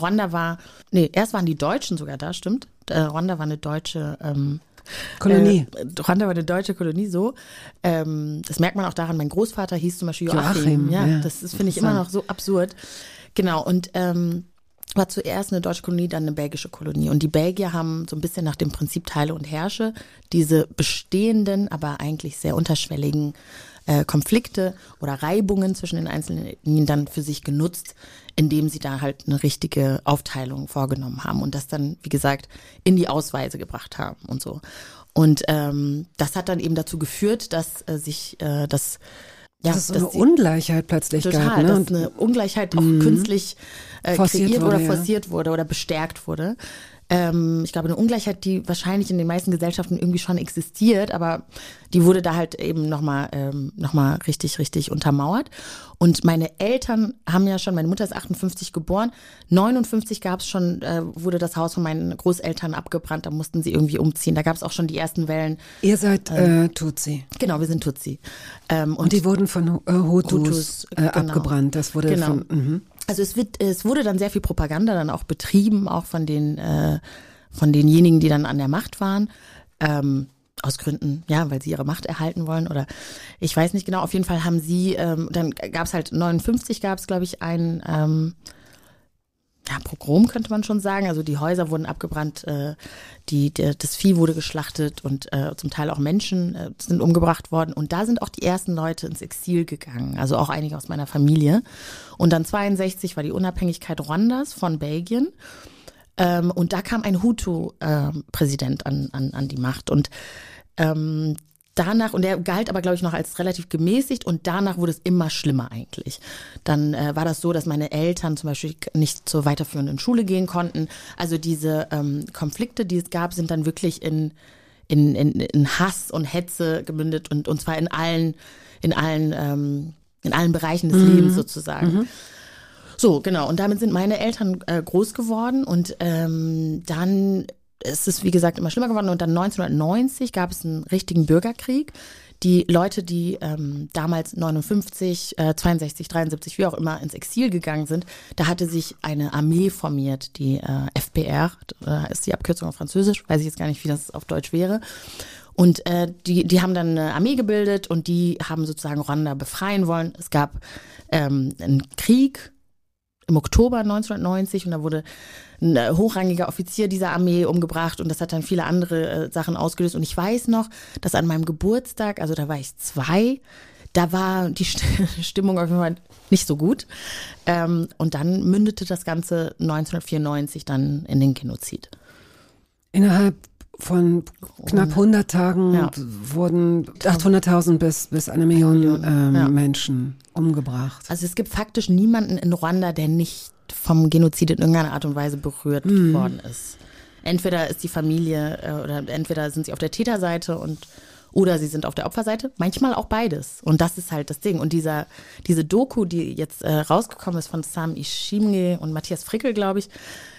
erst waren die Deutschen sogar da, stimmt. Rwanda war eine deutsche Kolonie. Rwanda war eine deutsche Kolonie, so. Das merkt man auch daran, mein Großvater hieß zum Beispiel Joachim. Ja, das finde ich immer noch so absurd. Genau, und war zuerst eine deutsche Kolonie, dann eine belgische Kolonie. Und die Belgier haben so ein bisschen nach dem Prinzip Teile und Herrsche diese bestehenden, aber eigentlich sehr unterschwelligen Konflikte oder Reibungen zwischen den einzelnen Ethnien dann für sich genutzt, indem sie da halt eine richtige Aufteilung vorgenommen haben und das dann, wie gesagt, in die Ausweise gebracht haben und so. Und das hat dann eben dazu geführt, dass dass es so eine Ungleichheit plötzlich gab. Ne? Dass eine Ungleichheit auch künstlich kreiert oder forciert wurde oder bestärkt wurde. Ich glaube, eine Ungleichheit, die wahrscheinlich in den meisten Gesellschaften irgendwie schon existiert, aber die wurde da halt eben nochmal richtig, richtig untermauert. Und meine Eltern haben ja schon, meine Mutter ist 58 geboren, 59 gab es schon, wurde das Haus von meinen Großeltern abgebrannt, da mussten sie irgendwie umziehen. Da gab es auch schon die ersten Wellen. Ihr seid Tutsi. Genau, wir sind Tutsi. Und die wurden von Hutus abgebrannt. Das wurde Also es wurde dann sehr viel Propaganda dann auch betrieben, auch von denjenigen, die dann an der Macht waren, aus Gründen, ja, weil sie ihre Macht erhalten wollen oder ich weiß nicht genau. Auf jeden Fall haben sie, dann gab es halt 59 gab es, glaube ich, ein Pogrom könnte man schon sagen. Also die Häuser wurden abgebrannt, das Vieh wurde geschlachtet und zum Teil auch Menschen sind umgebracht worden. Und da sind auch die ersten Leute ins Exil gegangen, also auch einige aus meiner Familie. Und dann 62 war die Unabhängigkeit Rwandas von Belgien. Und da kam ein Hutu-Präsident an die Macht. Und danach, und der galt aber, glaube ich, noch als relativ gemäßigt, und danach wurde es immer schlimmer eigentlich. Dann war das so, dass meine Eltern zum Beispiel nicht zur weiterführenden Schule gehen konnten. Also diese Konflikte, die es gab, sind dann wirklich in Hass und Hetze gemündet, und zwar in allen Bereichen des Lebens sozusagen. So, genau. Und damit sind meine Eltern groß geworden, und dann ist es, wie gesagt, immer schlimmer geworden, und dann 1990 gab es einen richtigen Bürgerkrieg. Die Leute, die damals 59, 62, 73, wie auch immer, ins Exil gegangen sind, da hatte sich eine Armee formiert, die FPR, ist die Abkürzung auf Französisch, weiß ich jetzt gar nicht, wie das auf Deutsch wäre. Und die haben dann eine Armee gebildet, und die haben sozusagen Ruanda befreien wollen. Es gab einen Krieg im Oktober 1990, und da wurde ein hochrangiger Offizier dieser Armee umgebracht, und das hat dann viele andere Sachen ausgelöst. Und ich weiß noch, dass an meinem Geburtstag, also da war ich 2, da war die Stimmung auf jeden Fall nicht so gut. Und dann mündete das Ganze 1994 dann in den Genozid. Innerhalb von knapp 100 Tagen wurden 800.000 bis 1 Million Menschen umgebracht. Also es gibt faktisch niemanden in Ruanda, der nicht vom Genozid in irgendeiner Art und Weise berührt worden ist. Entweder ist die Familie oder entweder sind sie auf der Täterseite oder sie sind auf der Opferseite. Manchmal auch beides. Und das ist halt das Ding. Und diese Doku, die jetzt rausgekommen ist von Sam Ishimwe und Matthias Frickel, glaube ich,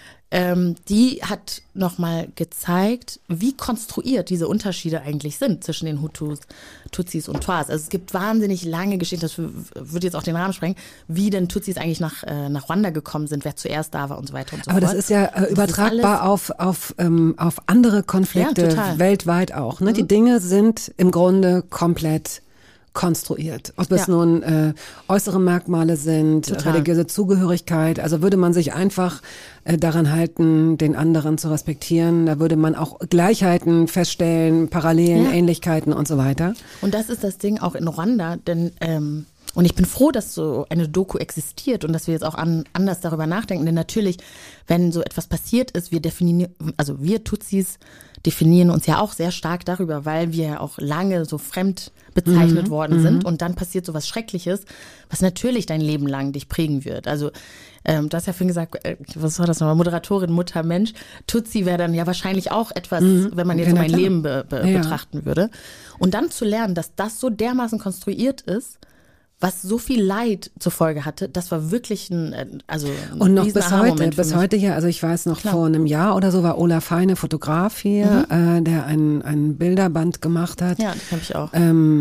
die hat nochmal gezeigt, wie konstruiert diese Unterschiede eigentlich sind zwischen den Hutus, Tutsis und Twas. Also es gibt wahnsinnig lange Geschichten, das würde jetzt auch den Rahmen sprengen, wie denn Tutsis eigentlich nach Ruanda gekommen sind, wer zuerst da war und so weiter und so fort. Aber das ist ja übertragbar auf andere Konflikte weltweit auch. Ne? Die Dinge sind im Grunde komplett konstruiert. Ob es nun äußere Merkmale sind, religiöse Zugehörigkeit, also würde man sich einfach daran halten, den anderen zu respektieren, da würde man auch Gleichheiten feststellen, Parallelen, Ähnlichkeiten und so weiter. Und das ist das Ding auch in Ruanda, denn und ich bin froh, dass so eine Doku existiert und dass wir jetzt auch anders darüber nachdenken, denn natürlich, wenn so etwas passiert ist, wir Tutsis definieren uns ja auch sehr stark darüber, weil wir ja auch lange so fremd bezeichnet worden sind, und dann passiert so was Schreckliches, was natürlich dein Leben lang dich prägen wird. Also du hast ja vorhin gesagt, was war das nochmal, Moderatorin, Mutter, Mensch, Tutsi wäre dann ja wahrscheinlich auch etwas, wenn man jetzt so mein Leben betrachten würde. Und dann zu lernen, dass das so dermaßen konstruiert ist, was so viel Leid zur Folge hatte, das war wirklich ein und noch bis heute ja, also ich weiß noch, vor einem Jahr oder so war Olaf Heine Fotograf hier, der ein Bilderband gemacht hat. Ja, das habe ich auch.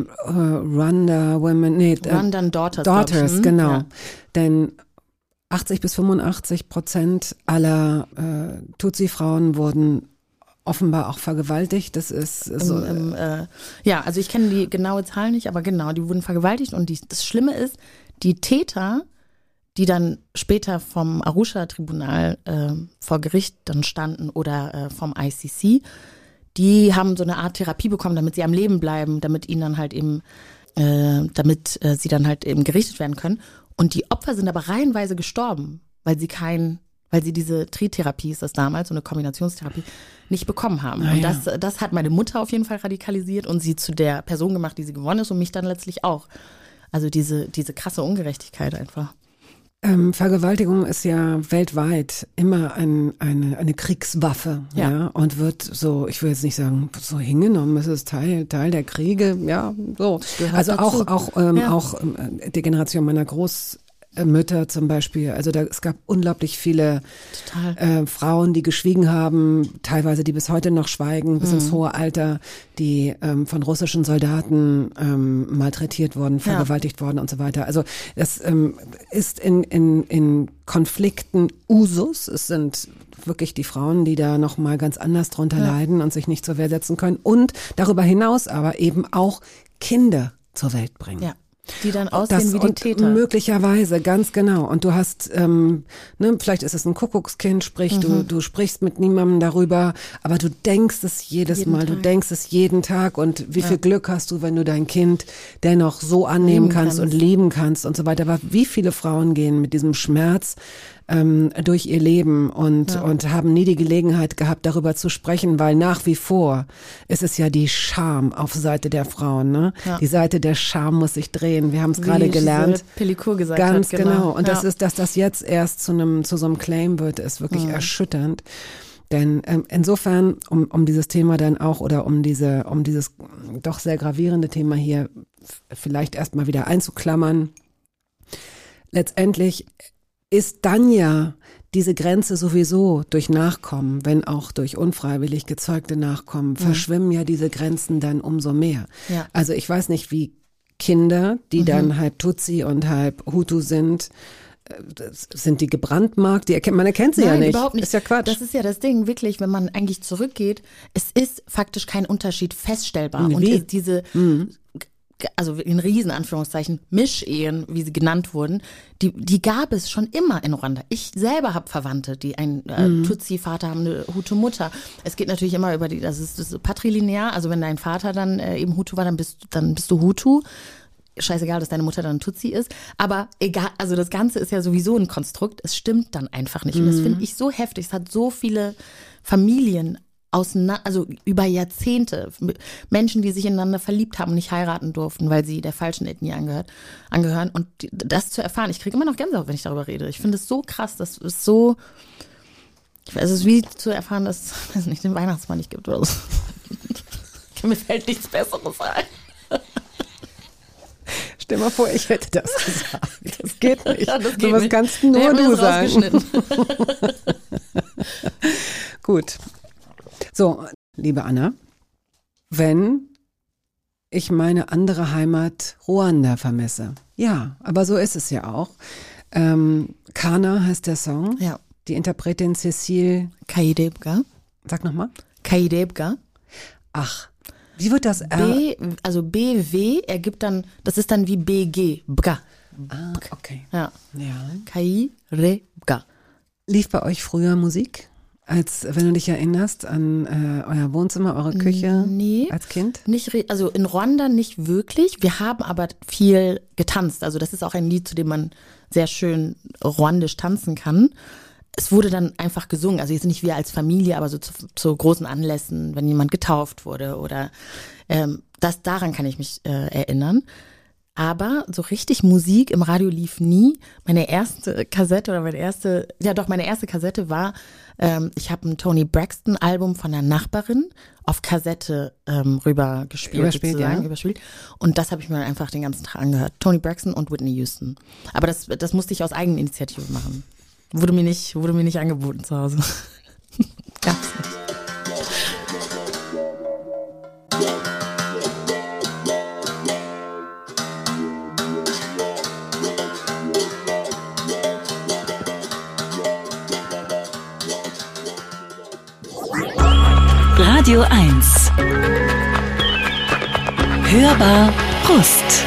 Rwandan Daughters, genau. Ja. Denn 80-85% aller Tutsi-Frauen wurden offenbar auch vergewaltigt. Das ist so. Also ich kenne die genaue Zahl nicht, aber genau, die wurden vergewaltigt. Und das Schlimme ist, die Täter, die dann später vom Arusha-Tribunal vor Gericht dann standen oder vom ICC, die haben so eine Art Therapie bekommen, damit sie am Leben bleiben, damit ihnen dann halt eben, sie dann halt eben gerichtet werden können. Und die Opfer sind aber reihenweise gestorben, weil sie diese Tritherapie, ist das damals, so eine Kombinationstherapie, nicht bekommen haben. Und das hat meine Mutter auf jeden Fall radikalisiert und sie zu der Person gemacht, die sie geworden ist, und mich dann letztlich auch. Also diese krasse Ungerechtigkeit einfach. Vergewaltigung ist ja weltweit immer eine Kriegswaffe, ja, und wird so, ich will jetzt nicht sagen, so hingenommen, es ist Teil der Kriege, ja, so. Also auch die Generation meiner Großmütter zum Beispiel, also es gab unglaublich viele Frauen, die geschwiegen haben, teilweise die bis heute noch schweigen, bis ins hohe Alter, die von russischen Soldaten malträtiert wurden, vergewaltigt worden und so weiter. Also das ist in Konflikten Usus. Es sind wirklich die Frauen, die da noch mal ganz anders drunter leiden und sich nicht zur Wehr setzen können, und darüber hinaus aber eben auch Kinder zur Welt bringen. Ja. Die dann aussehen wie die Täter. Möglicherweise, ganz genau. Und du hast, vielleicht ist es ein Kuckuckskind, sprich, du sprichst mit niemandem darüber, aber du denkst es jeden Mal, du denkst es jeden Tag, und wie viel Glück hast du, wenn du dein Kind dennoch so annehmen kannst und lieben kannst und so weiter. Aber wie viele Frauen gehen mit diesem Schmerz durch ihr Leben und haben nie die Gelegenheit gehabt, darüber zu sprechen, weil nach wie vor ist es ja die Scham auf Seite der Frauen, ne? Ja. Die Seite der Scham muss sich drehen. Wir haben es gerade gelernt. Pellicourt gesagt ganz hat, genau. Und das ist, dass das jetzt erst zu so einem Claim wird, ist wirklich erschütternd. Denn insofern, um dieses Thema dann auch oder um dieses doch sehr gravierende Thema hier vielleicht erstmal wieder einzuklammern, letztendlich ist dann ja diese Grenze sowieso durch Nachkommen, wenn auch durch unfreiwillig gezeugte Nachkommen, verschwimmen ja diese Grenzen dann umso mehr. Ja. Also ich weiß nicht, wie Kinder, die dann halb Tutsi und halb Hutu sind die gebrandmarkt? Man erkennt sie ja nicht. Überhaupt nicht. Ist ja Quatsch. Das ist ja das Ding, wirklich, wenn man eigentlich zurückgeht, es ist faktisch kein Unterschied feststellbar. Wie? Und diese also in Riesenanführungszeichen, Mischehen, wie sie genannt wurden, die gab es schon immer in Ruanda. Ich selber habe Verwandte, die einen Tutsi-Vater haben, eine Hutu-Mutter. Es geht natürlich immer über das ist patrilinear, also wenn dein Vater dann eben Hutu war, dann bist du Hutu. Scheißegal, dass deine Mutter dann Tutsi ist. Aber egal, also das Ganze ist ja sowieso ein Konstrukt. Es stimmt dann einfach nicht. Und das finde ich so heftig. Es hat so viele Familien also über Jahrzehnte, Menschen, die sich ineinander verliebt haben und nicht heiraten durften, weil sie der falschen Ethnie angehören. Und das zu erfahren, ich kriege immer noch Gänsehaut, wenn ich darüber rede. Ich finde es so krass, das ist so, es ist wie zu erfahren, dass es nicht den Weihnachtsmann nicht gibt oder so. Mir fällt nichts Besseres ein. Stell mal vor, ich hätte das gesagt. Das geht nicht. Ja, das geht so was nicht. kannst nur du sagen. Gut. So, liebe Anna, wenn ich meine andere Heimat Ruanda vermisse. Ja, aber so ist es ja auch. Kana heißt der Song. Ja. Die Interpretin Cecile Kaidebga. Sag nochmal. Kaidebga. Ach, wie wird das? Also BW ergibt dann, das ist dann wie BG. Bga. Ah, okay. Ja. Ja. Kaidebga. Lief bei euch früher Musik? Als wenn du dich erinnerst an euer Wohnzimmer, eure Küche als Kind? Also in Ruanda nicht wirklich. Wir haben aber viel getanzt. Also das ist auch ein Lied, zu dem man sehr schön ruandisch tanzen kann. Es wurde dann einfach gesungen. Also jetzt nicht wir als Familie, aber so zu großen Anlässen, wenn jemand getauft wurde oder daran kann ich mich erinnern. Aber so richtig Musik im Radio lief nie. Meine erste Kassette war, ich habe ein Toni Braxton Album von einer Nachbarin auf Kassette überspielt. Und das habe ich mir dann einfach den ganzen Tag angehört. Toni Braxton und Whitney Houston. Aber das musste ich aus Eigeninitiative machen. Wurde mir nicht angeboten zu Hause. Gab's nicht. Radio 1. Hörbar Brust.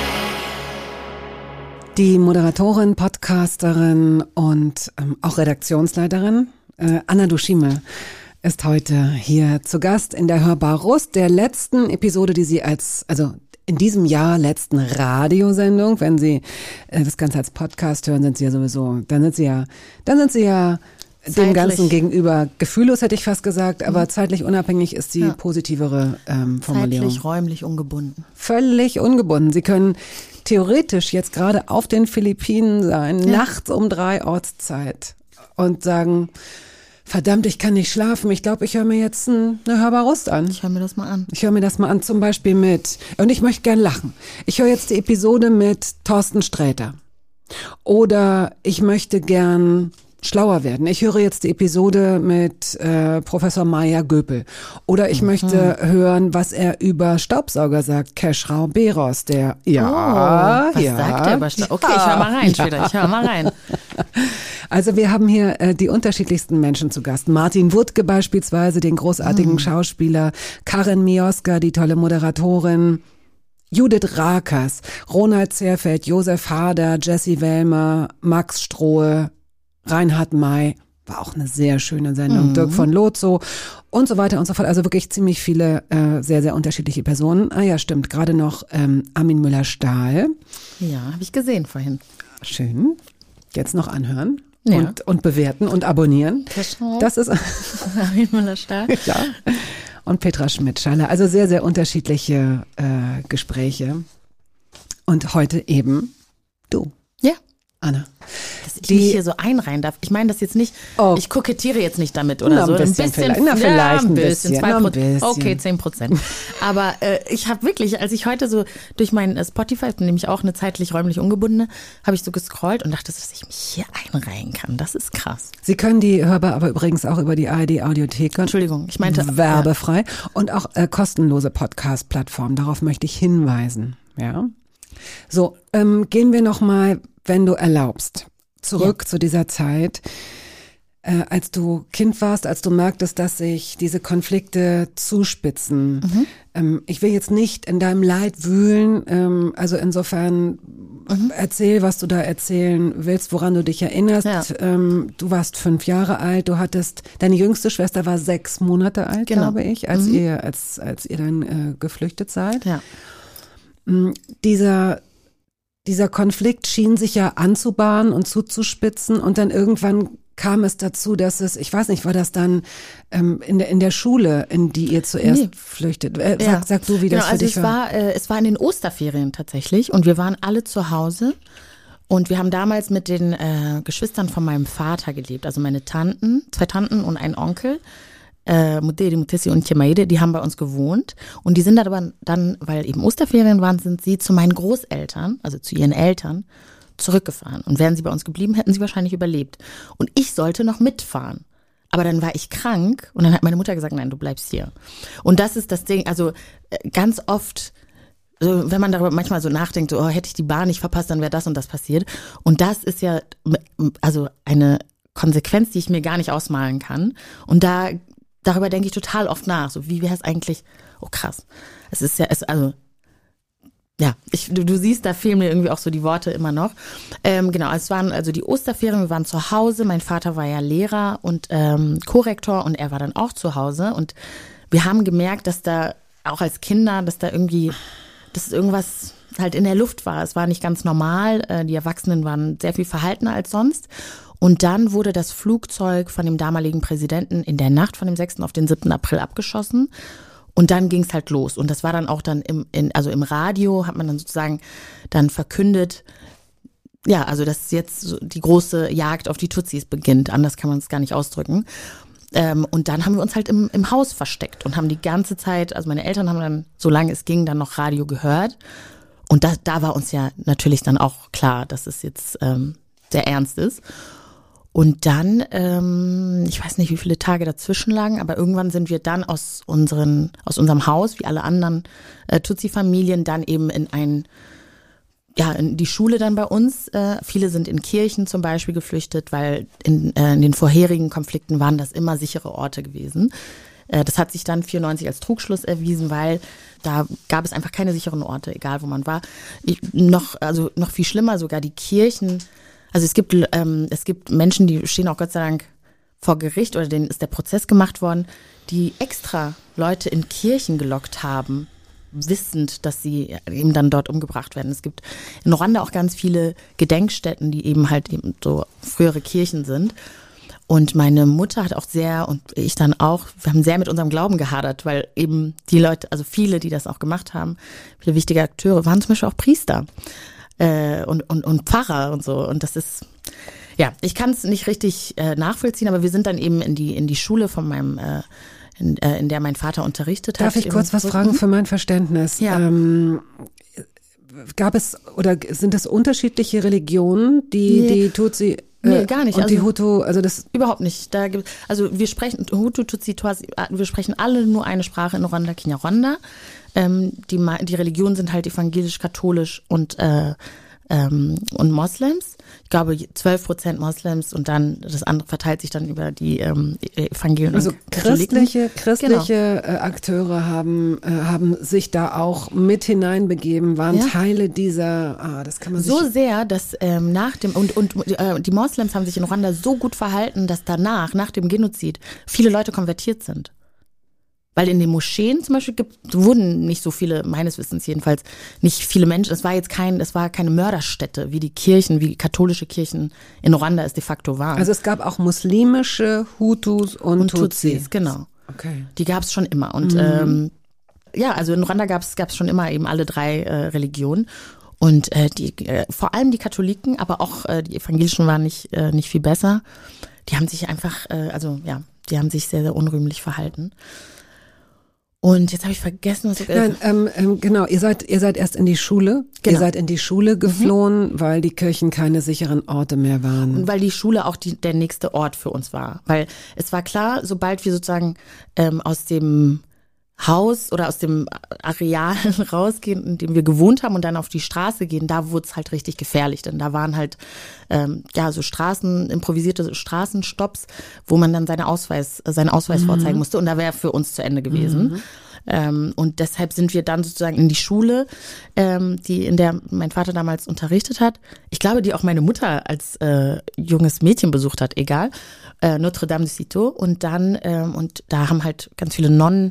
Die Moderatorin, Podcasterin und auch Redaktionsleiterin Anna Dushime ist heute hier zu Gast in der Hörbar Brust, der letzten Episode, die sie in diesem Jahr letzten Radiosendung, wenn Sie das Ganze als Podcast hören, sind Sie ja sowieso, dann sind Sie ja dem Ganzen gegenüber gefühllos, hätte ich fast gesagt, aber zeitlich unabhängig ist die positivere Formulierung. Zeitlich, räumlich ungebunden. Völlig ungebunden. Sie können theoretisch jetzt gerade auf den Philippinen sein, nachts um 3 Ortszeit und sagen, verdammt, ich kann nicht schlafen, ich glaube, ich höre mir jetzt eine Hörbar Brust an. Ich höre mir das mal an. Zum Beispiel und ich möchte gern lachen. Ich höre jetzt die Episode mit Thorsten Sträter. Oder ich möchte gern schlauer werden. Ich höre jetzt die Episode mit Professor Maya Göpel. Oder ich möchte hören, was er über Staubsauger sagt. Keschrau Beros, was sagt er über Staubsauger? Okay, ich höre mal rein später. Ich höre mal rein. Also wir haben hier die unterschiedlichsten Menschen zu Gast. Martin Wuttke beispielsweise, den großartigen Schauspieler. Karin Mioska, die tolle Moderatorin. Judith Rakers, Ronald Zerfeld, Josef Hader, Jessie Wellmer, Max Strohe, Reinhard May, war auch eine sehr schöne Sendung, Dirk von Lozo und so weiter und so fort. Also wirklich ziemlich viele sehr, sehr unterschiedliche Personen. Ah ja, stimmt, gerade noch Armin Müller-Stahl. Ja, habe ich gesehen vorhin. Schön. Jetzt noch anhören. Ja. und bewerten und abonnieren. Das ist Armin Müller-Stahl. ja. Und Petra Schmidt-Schaller. Also sehr, sehr unterschiedliche Gespräche. Und heute eben du. Ja. Anna. Dass ich mich hier so einreihen darf. Ich meine das jetzt nicht, ich kokettiere jetzt nicht damit oder Na, so. ein bisschen vielleicht. Na, vielleicht ein bisschen. 2%. Okay, 10%. Aber ich habe wirklich, als ich heute so durch mein Spotify, bin nämlich auch eine zeitlich räumlich ungebundene, habe ich so gescrollt und dachte, dass ich mich hier einreihen kann. Das ist krass. Sie können die hörbar aber übrigens auch über die ARD-Audiothek. Entschuldigung, ich meinte werbefrei und auch kostenlose Podcast-Plattformen. Darauf möchte ich hinweisen. Ja. So, gehen wir noch mal, wenn du erlaubst, zurück zu dieser Zeit, als du Kind warst, als du merktest, dass sich diese Konflikte zuspitzen. Ich will jetzt nicht in deinem Leid wühlen, also insofern erzähl, was du da erzählen willst, woran du dich erinnerst. Ja. Du warst 5 Jahre alt, du hattest, deine jüngste Schwester war 6 Monate alt, glaube ich, als ihr dann geflüchtet seid. Ja. Dieser Konflikt schien sich ja anzubahnen und zuzuspitzen und dann irgendwann kam es dazu, dass es, ich weiß nicht, war das dann in der Schule, in die ihr zuerst flüchtet? Sag du, wie das für dich war. Es war in den Osterferien tatsächlich und wir waren alle zu Hause und wir haben damals mit den Geschwistern von meinem Vater gelebt, also meine Tanten, 2 Tanten und ein Onkel. Muteri, Mutesi und Chemaide, die haben bei uns gewohnt und die sind aber dann, weil eben Osterferien waren, sind sie zu meinen Großeltern, also zu ihren Eltern, zurückgefahren. Und wären sie bei uns geblieben, hätten sie wahrscheinlich überlebt. Und ich sollte noch mitfahren. Aber dann war ich krank und dann hat meine Mutter gesagt, nein, du bleibst hier. Und das ist das Ding, also ganz oft, so, wenn man darüber manchmal so nachdenkt, so, hätte ich die Bahn nicht verpasst, dann wäre das und das passiert. Und das ist ja also eine Konsequenz, die ich mir gar nicht ausmalen kann. Und darüber denke ich total oft nach. So, wie wäre es eigentlich? Oh, krass. Es ist ja, du siehst, da fehlen mir irgendwie auch so die Worte immer noch. Genau, es waren also die Osterferien, wir waren zu Hause. Mein Vater war ja Lehrer und Korrektor und er war dann auch zu Hause. Und wir haben gemerkt, dass da auch als Kinder, dass irgendwas halt in der Luft war. Es war nicht ganz normal. Die Erwachsenen waren sehr viel verhaltener als sonst. Und dann wurde das Flugzeug von dem damaligen Präsidenten in der Nacht von dem 6. auf den 7. April abgeschossen. Und dann ging es halt los. Und das war dann auch dann im Radio, hat man dann sozusagen dann verkündet, ja, also dass jetzt die große Jagd auf die Tutsis beginnt. Anders kann man es gar nicht ausdrücken. Und dann haben wir uns halt im Haus versteckt und haben die ganze Zeit, also meine Eltern haben dann, solange es ging, dann noch Radio gehört. Und da war uns ja natürlich dann auch klar, dass es jetzt sehr ernst ist. Und dann, ich weiß nicht, wie viele Tage dazwischen lagen, aber irgendwann sind wir dann aus unserem Haus, wie alle anderen Tutsi-Familien, dann eben in die Schule dann bei uns. Viele sind in Kirchen zum Beispiel geflüchtet, weil in den vorherigen Konflikten waren das immer sichere Orte gewesen. Das hat sich dann 1994 als Trugschluss erwiesen, weil da gab es einfach keine sicheren Orte, egal wo man war. Noch viel schlimmer, sogar die Kirchen. Also es gibt Menschen, die stehen auch Gott sei Dank vor Gericht oder denen ist der Prozess gemacht worden, die extra Leute in Kirchen gelockt haben, wissend, dass sie eben dann dort umgebracht werden. Es gibt in Ruanda auch ganz viele Gedenkstätten, die eben halt eben so frühere Kirchen sind. Und meine Mutter hat auch sehr, und ich dann auch, wir haben sehr mit unserem Glauben gehadert, weil eben die Leute, also viele, die das auch gemacht haben, viele wichtige Akteure, waren zum Beispiel auch Priester. Und Pfarrer und so. Und das ist, ja, ich kann es nicht richtig nachvollziehen, aber wir sind dann eben in die Schule von meinem, in der mein Vater unterrichtet hat. Darf ich kurz was fragen für mein Verständnis? Ja. Gab es oder sind es unterschiedliche Religionen, die Tutsi Nee, gar nicht. Und die Hutu, also das überhaupt nicht. Also wir sprechen Hutu, Tutsi, Twasi, wir sprechen alle nur eine Sprache in Rwanda, Kinyarwanda. Die Religionen sind halt evangelisch, katholisch und Moslems. Ich glaube 12% Moslems und dann das andere verteilt sich dann über die Evangelien also und Katholiken. Christliche Akteure haben sich da auch mit hineinbegeben, waren Teile dieser, das kann man sich... So sehr, dass die Moslems haben sich in Ruanda so gut verhalten, dass nach dem Genozid, viele Leute konvertiert sind. Weil in den Moscheen zum Beispiel wurden nicht so viele, meines Wissens jedenfalls, nicht viele Menschen. Es war keine Mörderstätte, wie die Kirchen, wie katholische Kirchen in Ruanda es de facto waren. Also es gab auch muslimische Hutus und Tutsis. Genau. Okay. Die gab es schon immer. Und also in Ruanda gab es schon immer eben alle 3 Religionen. Und vor allem die Katholiken, aber auch die Evangelischen waren nicht viel besser. Die haben sich einfach, die haben sich sehr, sehr unrühmlich verhalten. Und jetzt habe ich vergessen, was genau, ihr seid erst in die Schule. Genau. Ihr seid in die Schule geflohen, weil die Kirchen keine sicheren Orte mehr waren. Und weil die Schule auch der nächste Ort für uns war. Weil es war klar, sobald wir sozusagen aus dem Haus oder aus dem Areal rausgehen, in dem wir gewohnt haben und dann auf die Straße gehen, da wurde es halt richtig gefährlich. Denn da waren halt so improvisierte Straßenstopps, wo man dann seinen Ausweis vorzeigen musste. Und da wäre für uns zu Ende gewesen. Und deshalb sind wir dann sozusagen in die Schule, in der mein Vater damals unterrichtet hat. Ich glaube, die auch meine Mutter als junges Mädchen besucht hat, egal. Notre Dame de Citeaux. Und dann, und da haben halt ganz viele Nonnen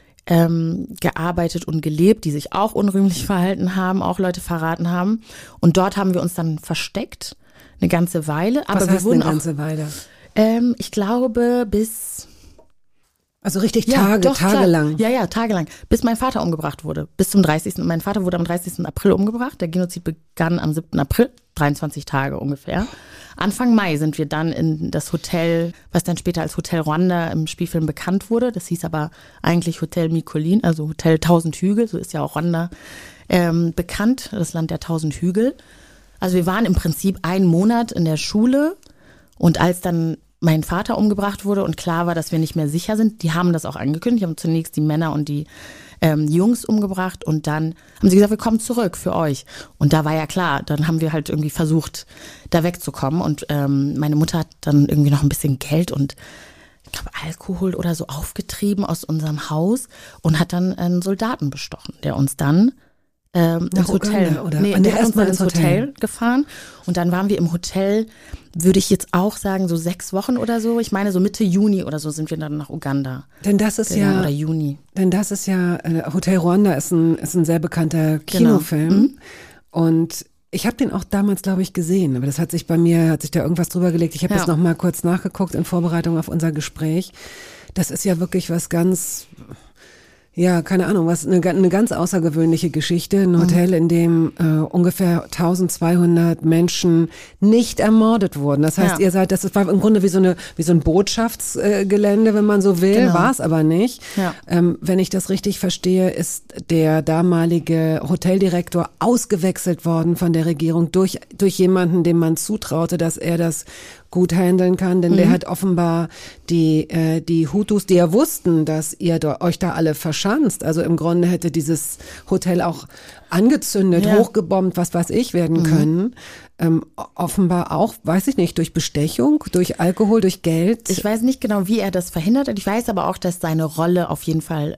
gearbeitet und gelebt, die sich auch unrühmlich verhalten haben, auch Leute verraten haben. Und dort haben wir uns dann versteckt, eine ganze Weile. Aber Was heißt eine ganze Weile? Ich glaube bis... Also richtig tagelang? Ja, tagelang. Bis mein Vater umgebracht wurde. Bis zum 30. Mein Vater wurde am 30. April umgebracht. Der Genozid begann am 7. April. 23 Tage ungefähr. Anfang Mai sind wir dann in das Hotel, was dann später als Hotel Rwanda im Spielfilm bekannt wurde. Das hieß aber eigentlich Hotel Mikolin, also Hotel 1000 Hügel. So ist ja auch Rwanda bekannt, das Land der 1000 Hügel. Also wir waren im Prinzip einen Monat in der Schule und als dann mein Vater umgebracht wurde und klar war, dass wir nicht mehr sicher sind, die haben das auch angekündigt, die haben zunächst die Männer und die Jungs umgebracht und dann haben sie gesagt, wir kommen zurück für euch. Und da war ja klar, dann haben wir halt irgendwie versucht, da wegzukommen und meine Mutter hat dann irgendwie noch ein bisschen Geld und ich glaube Alkohol oder so aufgetrieben aus unserem Haus und hat dann einen Soldaten bestochen, der uns dann ins Hotel, der hat uns dann ins Hotel gefahren und dann waren wir im Hotel, würde ich jetzt auch sagen, so 6 Wochen oder so. Ich meine, so Mitte Juni oder so sind wir dann nach Uganda. Denn das ist oder Juni. Denn das ist ja, Hotel Rwanda ist ein sehr bekannter Kinofilm. Genau. Und ich habe den auch damals, glaube ich, gesehen. Aber das hat sich da irgendwas drüber gelegt. Ich habe jetzt noch mal kurz nachgeguckt in Vorbereitung auf unser Gespräch. Das ist ja wirklich was ganz... Ja, keine Ahnung, eine ganz außergewöhnliche Geschichte. Ein Hotel, in dem ungefähr 1200 Menschen nicht ermordet wurden. Das heißt, das war im Grunde wie so ein Botschaftsgelände, wenn man so will, genau. War es aber nicht. Ja. Wenn ich das richtig verstehe, ist der damalige Hoteldirektor ausgewechselt worden von der Regierung durch jemanden, dem man zutraute, dass er das gut handeln kann, denn der hat offenbar die Hutus, die ja wussten, dass ihr euch da alle verschanzt, also im Grunde hätte dieses Hotel auch angezündet, hochgebombt, was weiß ich, werden können. Offenbar auch, weiß ich nicht, durch Bestechung, durch Alkohol, durch Geld. Ich weiß nicht genau, wie er das verhindert hat. Ich weiß aber auch, dass seine Rolle auf jeden Fall,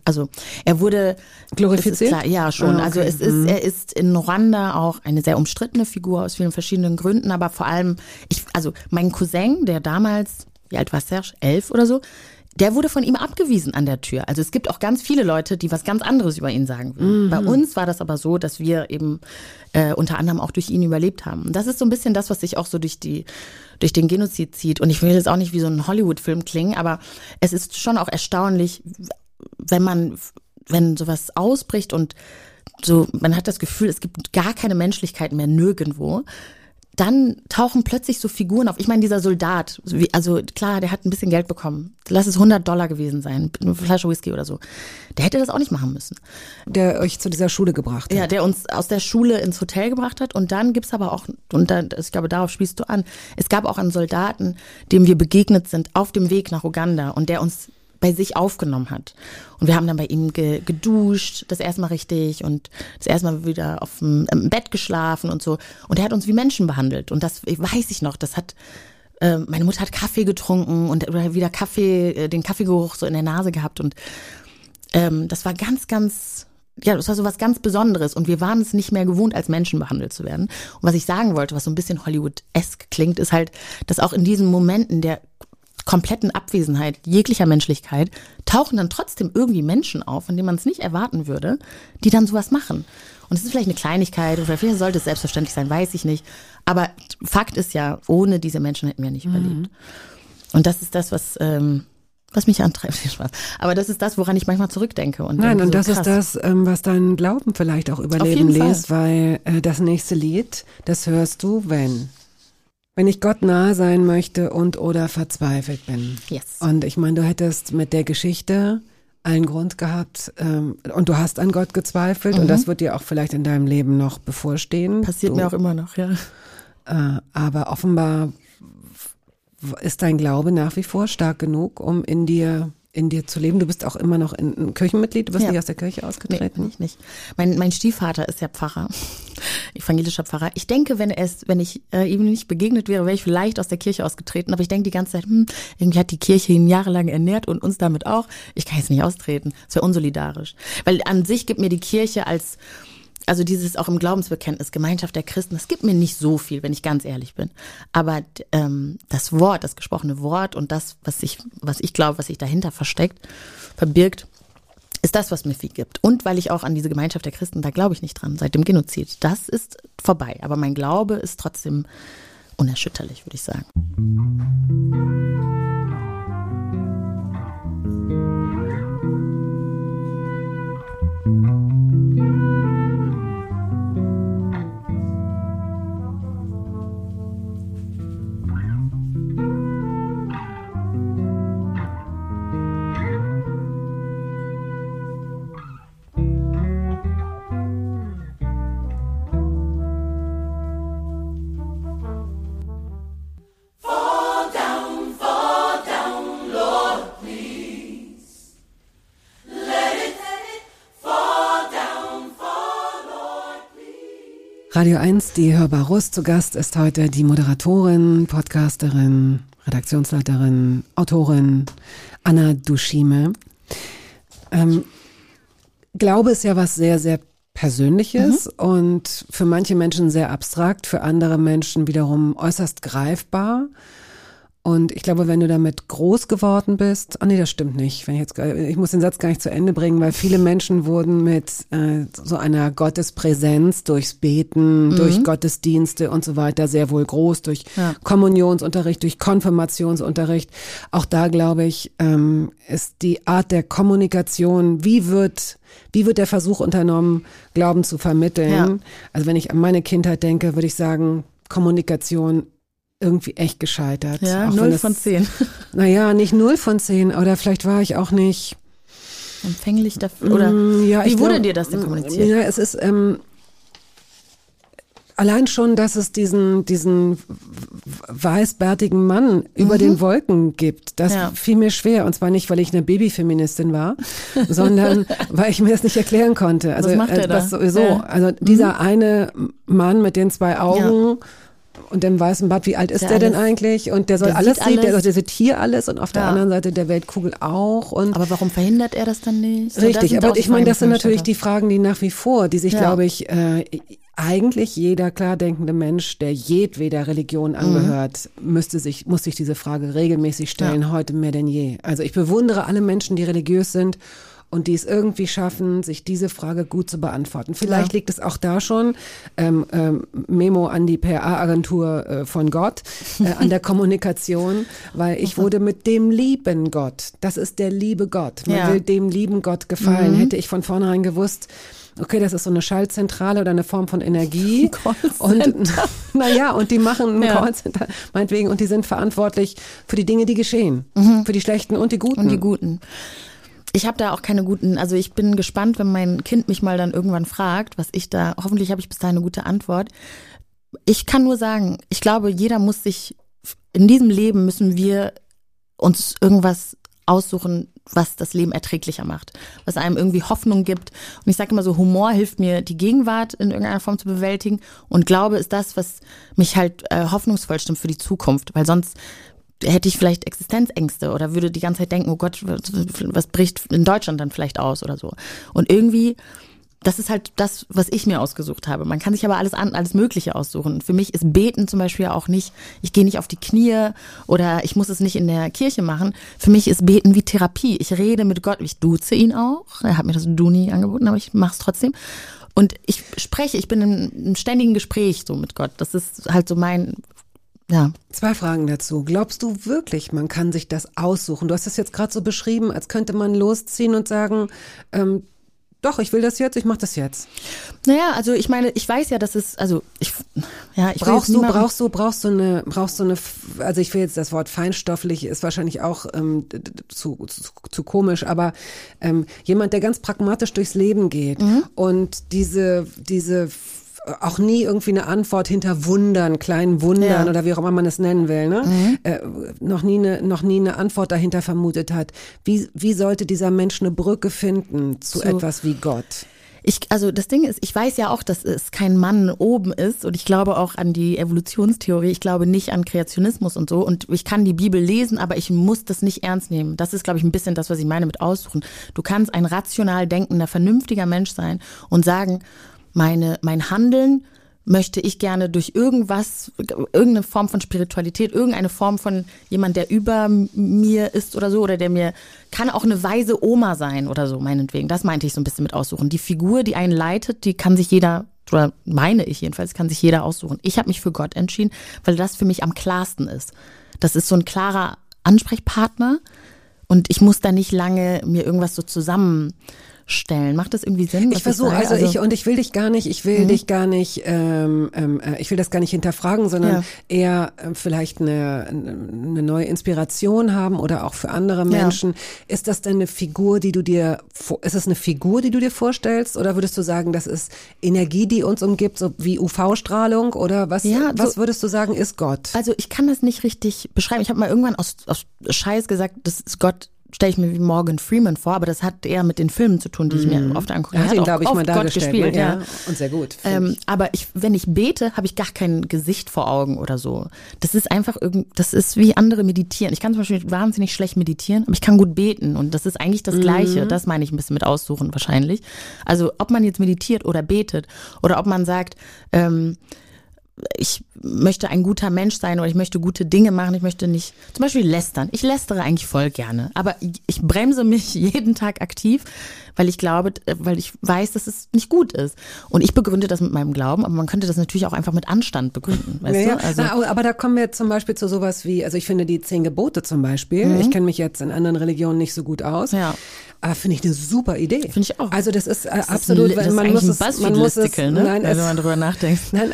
er wurde glorifiziert. Klar, ja, schon. Okay. Also er ist in Rwanda auch eine sehr umstrittene Figur aus vielen verschiedenen Gründen, aber vor allem, mein Cousin, der damals, wie alt war Serge, 11 oder so, der wurde von ihm abgewiesen an der Tür. Also es gibt auch ganz viele Leute, die was ganz anderes über ihn sagen würden. Bei uns war das aber so, dass wir eben unter anderem auch durch ihn überlebt haben. Und das ist so ein bisschen das, was sich auch so durch den Genozid zieht. Und ich will jetzt auch nicht wie so ein Hollywood-Film klingen, aber es ist schon auch erstaunlich, wenn sowas ausbricht und so, man hat das Gefühl, es gibt gar keine Menschlichkeit mehr nirgendwo. Dann tauchen plötzlich so Figuren auf. Ich meine, dieser Soldat, klar, der hat ein bisschen Geld bekommen. Lass es $100 gewesen sein, eine Flasche Whisky oder so. Der hätte das auch nicht machen müssen. Der euch zu dieser Schule gebracht hat. Ja, der uns aus der Schule ins Hotel gebracht hat. Und dann gibt's aber auch, ich glaube, darauf spielst du an, es gab auch einen Soldaten, dem wir begegnet sind auf dem Weg nach Uganda und der uns bei sich aufgenommen hat. Und wir haben dann bei ihm geduscht, das erste Mal richtig und das erste Mal wieder im Bett geschlafen und so. Und er hat uns wie Menschen behandelt. Und das weiß ich noch, meine Mutter hat Kaffee getrunken oder wieder den Kaffeegeruch so in der Nase gehabt. Und das war ganz, ganz, das war so was ganz Besonderes. Und wir waren es nicht mehr gewohnt, als Menschen behandelt zu werden. Und was ich sagen wollte, was so ein bisschen Hollywood-esque klingt, ist halt, dass auch in diesen Momenten der kompletten Abwesenheit jeglicher Menschlichkeit tauchen dann trotzdem irgendwie Menschen auf, von denen man es nicht erwarten würde, die dann sowas machen. Und es ist vielleicht eine Kleinigkeit oder vielleicht sollte es selbstverständlich sein, weiß ich nicht. Aber Fakt ist ja, ohne diese Menschen hätten wir nicht überlebt. Und das ist das, was mich antreibt. Spaß. Aber das ist das, woran ich manchmal zurückdenke. Und Nein, und so das krass. ist das, was deinen Glauben vielleicht auch überleben lässt, weil das nächste Lied, das hörst du, wenn ich Gott nahe sein möchte und oder verzweifelt bin. Yes. Und ich meine, du hättest mit der Geschichte allen Grund gehabt und du hast an Gott gezweifelt und das wird dir auch vielleicht in deinem Leben noch bevorstehen. Passiert mir auch immer noch, ja. Aber offenbar ist dein Glaube nach wie vor stark genug, um in dir zu leben. Du bist auch immer noch ein Kirchenmitglied, du bist nicht aus der Kirche ausgetreten? Nee, bin ich nicht. Mein Stiefvater ist ja Pfarrer, evangelischer Pfarrer. Ich denke, wenn ich ihm nicht begegnet wäre, wäre ich vielleicht aus der Kirche ausgetreten. Aber ich denke die ganze Zeit, irgendwie hat die Kirche ihn jahrelang ernährt und uns damit auch. Ich kann jetzt nicht austreten. Das wäre unsolidarisch. Weil an sich gibt mir die Kirche also dieses auch im Glaubensbekenntnis, Gemeinschaft der Christen, das gibt mir nicht so viel, wenn ich ganz ehrlich bin. Aber das Wort, das gesprochene Wort und das, was ich glaube, was sich dahinter verbirgt, ist das, was mir viel gibt. Und weil ich auch an diese Gemeinschaft der Christen, da glaube ich nicht dran, seit dem Genozid. Das ist vorbei. Aber mein Glaube ist trotzdem unerschütterlich, würde ich sagen. Radio 1, die Hörbar Rust. Zu Gast ist heute die Moderatorin, Podcasterin, Redaktionsleiterin, Autorin Anna Dushime. Glaube ist ja was sehr, sehr Persönliches und für manche Menschen sehr abstrakt, für andere Menschen wiederum äußerst greifbar. Und ich glaube, wenn du damit groß geworden bist, das stimmt nicht. Ich muss den Satz gar nicht zu Ende bringen, weil viele Menschen wurden mit so einer Gottespräsenz durchs Beten, durch Gottesdienste und so weiter sehr wohl groß, durch Kommunionsunterricht, durch Konfirmationsunterricht. Auch da, glaube ich, ist die Art der Kommunikation, wie wird der Versuch unternommen, Glauben zu vermitteln? Ja. Also wenn ich an meine Kindheit denke, würde ich sagen, Kommunikation irgendwie echt gescheitert. Ja, auch 0 von 10. Naja, nicht 0 von 10, oder vielleicht war ich auch nicht empfänglich dafür, oder wie wurde dir das denn kommuniziert? Ja, es ist allein schon, dass es diesen weißbärtigen Mann über den Wolken gibt. Das fiel mir schwer, und zwar nicht, weil ich eine Babyfeministin war, sondern weil ich mir das nicht erklären konnte. Also was macht er da? Also dieser eine Mann mit den 2 Augen und dem weißen Bart, wie alt ist der denn eigentlich? Und der soll alles sehen, der sieht hier alles und auf der anderen Seite der Weltkugel auch. Und aber warum verhindert er das dann nicht? So, richtig, aber ich meine, das sind natürlich die Fragen, die nach wie vor, die sich, glaube ich, eigentlich jeder klar denkende Mensch, der jedweder Religion angehört, muss sich diese Frage regelmäßig stellen, heute mehr denn je. Also ich bewundere alle Menschen, die religiös sind und die es irgendwie schaffen, sich diese Frage gut zu beantworten. Vielleicht liegt es auch da schon, Memo an die PR-Agentur von Gott, an der Kommunikation, weil ich wurde mit dem lieben Gott, das ist der liebe Gott, man will dem lieben Gott gefallen. Hätte ich von vornherein gewusst, okay, das ist so eine Schaltzentrale oder eine Form von Energie. Und und die machen ein Callcenter, meinetwegen, und die sind verantwortlich für die Dinge, die geschehen. Für die schlechten und die guten. Und die guten. Ich habe da auch keine guten, also ich bin gespannt, wenn mein Kind mich mal dann irgendwann fragt, hoffentlich habe ich bis dahin eine gute Antwort. Ich kann nur sagen, ich glaube, jeder muss sich, in diesem Leben müssen wir uns irgendwas aussuchen, was das Leben erträglicher macht, was einem irgendwie Hoffnung gibt. Und ich sage immer so, Humor hilft mir, die Gegenwart in irgendeiner Form zu bewältigen, und Glaube ist das, was mich halt hoffnungsvoll stimmt für die Zukunft, weil sonst hätte ich vielleicht Existenzängste oder würde die ganze Zeit denken, oh Gott, was bricht in Deutschland dann vielleicht aus oder so. Und irgendwie das ist halt das, was ich mir ausgesucht habe. Man kann sich aber alles Mögliche aussuchen. Für mich ist Beten zum Beispiel auch nicht, ich gehe nicht auf die Knie oder ich muss es nicht in der Kirche machen. Für mich ist Beten wie Therapie. Ich rede mit Gott, ich duze ihn auch. Er hat mir das Du nie angeboten, aber ich mache es trotzdem. Und ich bin in einem ständigen Gespräch so mit Gott. Das ist halt so mein... Ja. 2 Fragen dazu. Glaubst du wirklich, man kann sich das aussuchen? Du hast das jetzt gerade so beschrieben, als könnte man losziehen und sagen, doch, ich will das jetzt, ich mache das jetzt. Naja, also ich meine, ich weiß ja, dass es, also ich brauchst du eine, also ich will jetzt das Wort feinstofflich, ist wahrscheinlich auch zu komisch, aber jemand, der ganz pragmatisch durchs Leben geht und diese auch nie irgendwie eine Antwort hinter Wundern, kleinen Wundern oder wie auch immer man es nennen will, ne? Noch nie eine Antwort dahinter vermutet hat. Wie sollte dieser Mensch eine Brücke finden zu etwas wie Gott? Also das Ding ist, ich weiß ja auch, dass es kein Mann oben ist und ich glaube auch an die Evolutionstheorie, ich glaube nicht an Kreationismus und so und ich kann die Bibel lesen, aber ich muss das nicht ernst nehmen. Das ist, glaube ich, ein bisschen das, was ich meine mit aussuchen. Du kannst ein rational denkender, vernünftiger Mensch sein und sagen, mein Handeln möchte ich gerne durch irgendeine Form von Spiritualität, irgendeine Form von jemand, der über mir ist oder so, oder kann auch eine weise Oma sein oder so, meinetwegen. Das meinte ich so ein bisschen mit aussuchen. Die Figur, die einen leitet, die kann sich jeder, oder meine ich jedenfalls, kann sich jeder aussuchen. Ich habe mich für Gott entschieden, weil das für mich am klarsten ist. Das ist so ein klarer Ansprechpartner und ich muss da nicht lange mir irgendwas so zusammenstellen. Macht das irgendwie Sinn? Ich versuche, ich will dich gar nicht, ich will das gar nicht hinterfragen, sondern eher vielleicht eine neue Inspiration haben oder auch für andere Menschen. Ist das denn eine Figur, ist es eine Figur, die du dir vorstellst, oder würdest du sagen, das ist Energie, die uns umgibt, so wie UV-Strahlung, oder was würdest du sagen, ist Gott? Also ich kann das nicht richtig beschreiben. Ich habe mal irgendwann aus Scheiß gesagt, das ist Gott, stelle ich mir wie Morgan Freeman vor, aber das hat eher mit den Filmen zu tun, die ich mir oft angucke. Er hat ihn, glaube ich, mal dargestellt. Gespielt, ja. Und sehr gut. Aber wenn ich bete, habe ich gar kein Gesicht vor Augen oder so. Das ist einfach das ist wie andere meditieren. Ich kann zum Beispiel wahnsinnig schlecht meditieren, aber ich kann gut beten und das ist eigentlich das Gleiche. Das meine ich ein bisschen mit aussuchen wahrscheinlich. Also ob man jetzt meditiert oder betet oder ob man sagt, ich möchte ein guter Mensch sein oder ich möchte gute Dinge machen, ich möchte nicht, zum Beispiel lästern. Ich lästere eigentlich voll gerne, aber ich bremse mich jeden Tag aktiv, weil ich weiß, dass es nicht gut ist. Und ich begründe das mit meinem Glauben, aber man könnte das natürlich auch einfach mit Anstand begründen, weißt du? Also, aber da kommen wir zum Beispiel zu sowas wie, also ich finde die 10 Gebote zum Beispiel, ich kenne mich jetzt in anderen Religionen nicht so gut aus, aber finde ich eine super Idee. Finde ich auch. Also das ist absolut, das man muss es, ne? Nein, wenn man drüber nachdenkt. Nein,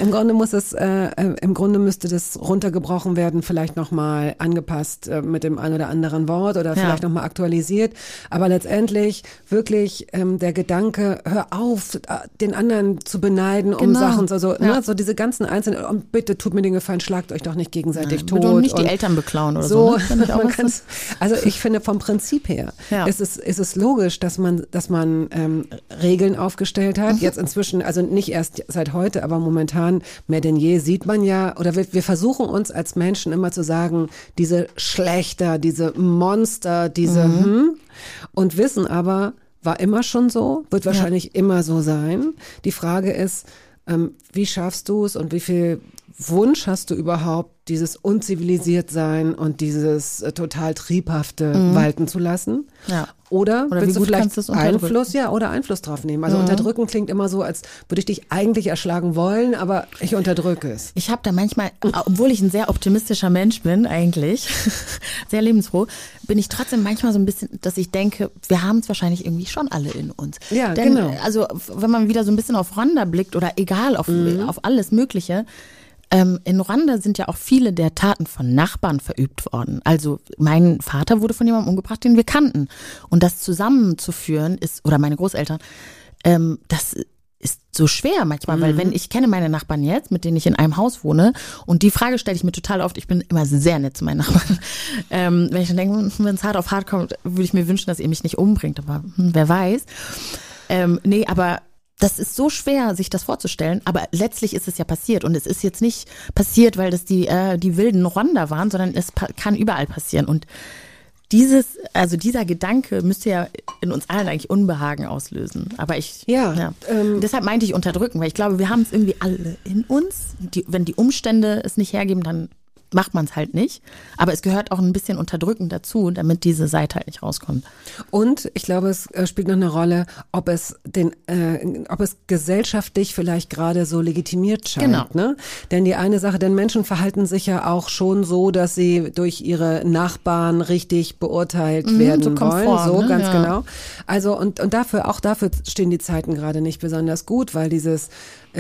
im Grunde müsste das runtergebrochen werden, vielleicht nochmal angepasst mit dem ein oder anderen Wort oder vielleicht nochmal aktualisiert. Aber letztendlich wirklich der Gedanke, hör auf, den anderen zu beneiden um Sachen, so diese ganzen einzelnen, und bitte tut mir den Gefallen, schlagt euch doch nicht gegenseitig tot. Und nicht die Eltern beklauen oder so. Ne? Also ich finde vom Prinzip her ist es logisch, dass man Regeln aufgestellt hat. Jetzt inzwischen, also nicht erst seit heute, aber momentan mehr denn je sieht man ja, oder wir versuchen uns als Menschen immer zu sagen, diese Schlechter, diese Monster, und wissen aber, war immer schon so, wird wahrscheinlich immer so sein. Die Frage ist, wie schaffst du es und wie viel Wunsch hast du überhaupt, dieses unzivilisiert sein und dieses total triebhafte walten zu lassen? Ja. Oder willst du vielleicht Einfluss drauf nehmen? Also unterdrücken klingt immer so, als würde ich dich eigentlich erschlagen wollen, aber ich unterdrücke es. Ich habe da manchmal, obwohl ich ein sehr optimistischer Mensch bin eigentlich, sehr lebensfroh, bin ich trotzdem manchmal so ein bisschen, dass ich denke, wir haben es wahrscheinlich irgendwie schon alle in uns. Ja, genau. Also wenn man wieder so ein bisschen auf Ruanda blickt oder egal, auf alles Mögliche, in Ruanda sind ja auch viele der Taten von Nachbarn verübt worden. Also mein Vater wurde von jemandem umgebracht, den wir kannten. Und das zusammenzuführen ist, oder meine Großeltern, das ist so schwer manchmal, weil ich kenne meine Nachbarn jetzt, mit denen ich in einem Haus wohne, und die Frage stelle ich mir total oft, ich bin immer sehr nett zu meinen Nachbarn. Wenn ich dann denke, wenn es hart auf hart kommt, würde ich mir wünschen, dass ihr mich nicht umbringt, aber wer weiß. Aber das ist so schwer, sich das vorzustellen, aber letztlich ist es ja passiert. Und es ist jetzt nicht passiert, weil das die wilden Rwanda waren, sondern es kann überall passieren. Und dieser Gedanke müsste ja in uns allen eigentlich Unbehagen auslösen. Aber deshalb meinte ich unterdrücken, weil ich glaube, wir haben es irgendwie alle in uns. Wenn die Umstände es nicht hergeben, dann macht man es halt nicht. Aber es gehört auch ein bisschen unterdrücken dazu, damit diese Seite halt nicht rauskommt. Und ich glaube, es spielt noch eine Rolle, ob es gesellschaftlich vielleicht gerade so legitimiert scheint. Genau. Ne? Denn Menschen verhalten sich ja auch schon so, dass sie durch ihre Nachbarn richtig beurteilt werden so Komfort, wollen. So, ne? ganz Ja. genau. Also, und dafür stehen die Zeiten gerade nicht besonders gut, weil dieses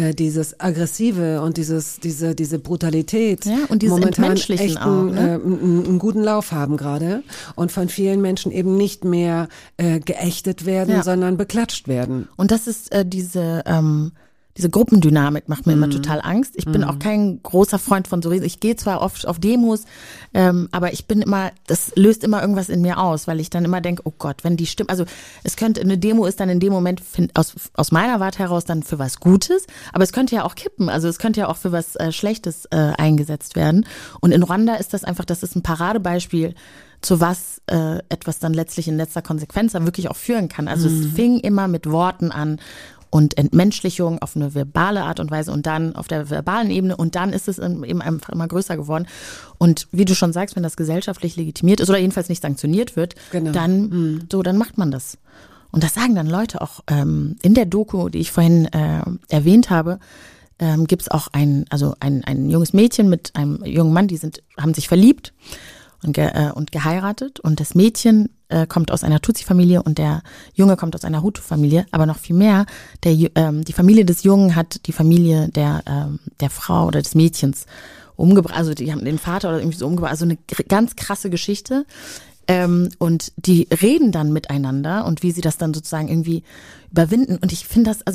Aggressive und diese Brutalität und dieses momentan Entmenschlichen echt auch, ne? einen guten Lauf haben gerade und von vielen Menschen eben nicht mehr geächtet werden, sondern beklatscht werden. Und das ist diese Gruppendynamik macht mir immer total Angst. Ich bin auch kein großer Freund von so Riesen. Ich gehe zwar oft auf Demos, aber das löst immer irgendwas in mir aus, weil ich dann immer denke, oh Gott, wenn die Stimme, also eine Demo ist dann in dem Moment aus meiner Warte heraus dann für was Gutes, aber es könnte ja auch kippen, also es könnte ja auch für was Schlechtes eingesetzt werden. Und in Ruanda ist das ist ein Paradebeispiel, zu was etwas dann letztlich in letzter Konsequenz dann wirklich auch führen kann. Also es fing immer mit Worten an und Entmenschlichung auf eine verbale Art und Weise und dann auf der verbalen Ebene und dann ist es eben einfach immer größer geworden. Und wie du schon sagst, wenn das gesellschaftlich legitimiert ist oder jedenfalls nicht sanktioniert wird, dann macht man das. Und das sagen dann Leute auch in der Doku, die ich vorhin erwähnt habe, gibt's auch ein junges Mädchen mit einem jungen Mann, haben sich verliebt und geheiratet und das Mädchen kommt aus einer Tutsi-Familie und der Junge kommt aus einer Hutu-Familie, aber noch viel mehr, die Familie des Jungen hat die Familie der Frau oder des Mädchens umgebracht, also die haben den Vater oder irgendwie so umgebracht, also eine ganz krasse Geschichte. Und die reden dann miteinander und wie sie das dann sozusagen irgendwie überwinden und ich finde das,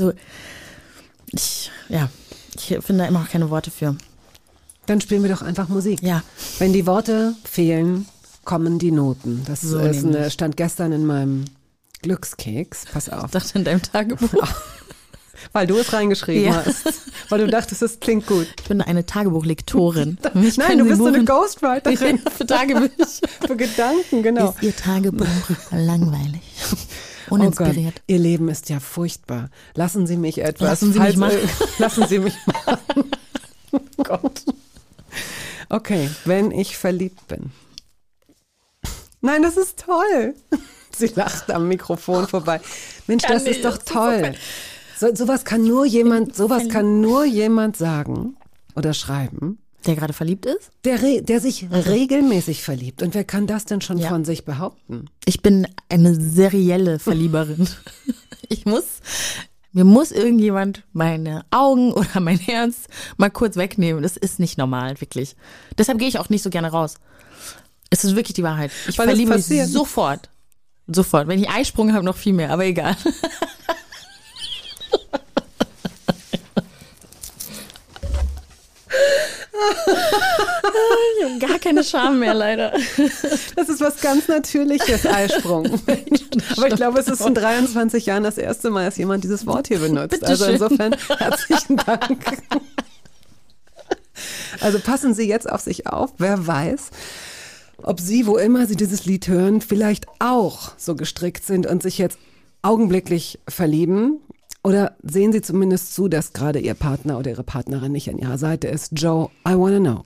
ich finde da immer noch keine Worte für. Dann spielen wir doch einfach Musik. Ja. Wenn die Worte fehlen, kommen die Noten. Das stand gestern in meinem Glückskeks. Pass auf. Ich dachte in deinem Tagebuch. Weil du es reingeschrieben hast. Weil du dachtest, es klingt gut. Ich bin eine Tagebuchlektorin. Nein, du bist so eine Ghostwriterin. Für Tagebücher. Für Gedanken, genau. Ist Ihr Tagebuch langweilig? Uninspiriert. Oh Gott, Ihr Leben ist ja furchtbar. Lassen Sie mich etwas. Lassen Sie mich machen. Lassen Sie mich machen. Oh Gott. Okay, wenn ich verliebt bin. Nein, das ist toll. Sie lacht am Mikrofon vorbei. Mensch, das ist doch toll. Sowas kann nur jemand sagen oder schreiben. Der gerade verliebt ist? Der sich regelmäßig verliebt. Und wer kann das denn schon von sich behaupten? Ich bin eine serielle Verlieberin. Mir muss irgendjemand meine Augen oder mein Herz mal kurz wegnehmen. Das ist nicht normal, wirklich. Deshalb gehe ich auch nicht so gerne raus. Es ist wirklich die Wahrheit. Ich verliebe mich sofort. Sofort. Wenn ich Eisprung habe, noch viel mehr, aber egal. Ich habe gar keine Scham mehr, leider. Das ist was ganz Natürliches, Eisprung. Aber ich glaube, es ist in 23 Jahren das erste Mal, dass jemand dieses Wort hier benutzt. Bitte also schön. Insofern herzlichen Dank. Also passen Sie jetzt auf sich auf. Wer weiß, ob Sie, wo immer Sie dieses Lied hören, vielleicht auch so gestrickt sind und sich jetzt augenblicklich verlieben. Oder sehen Sie zumindest zu, dass gerade Ihr Partner oder Ihre Partnerin nicht an Ihrer Seite ist. Joe, I Wanna Know.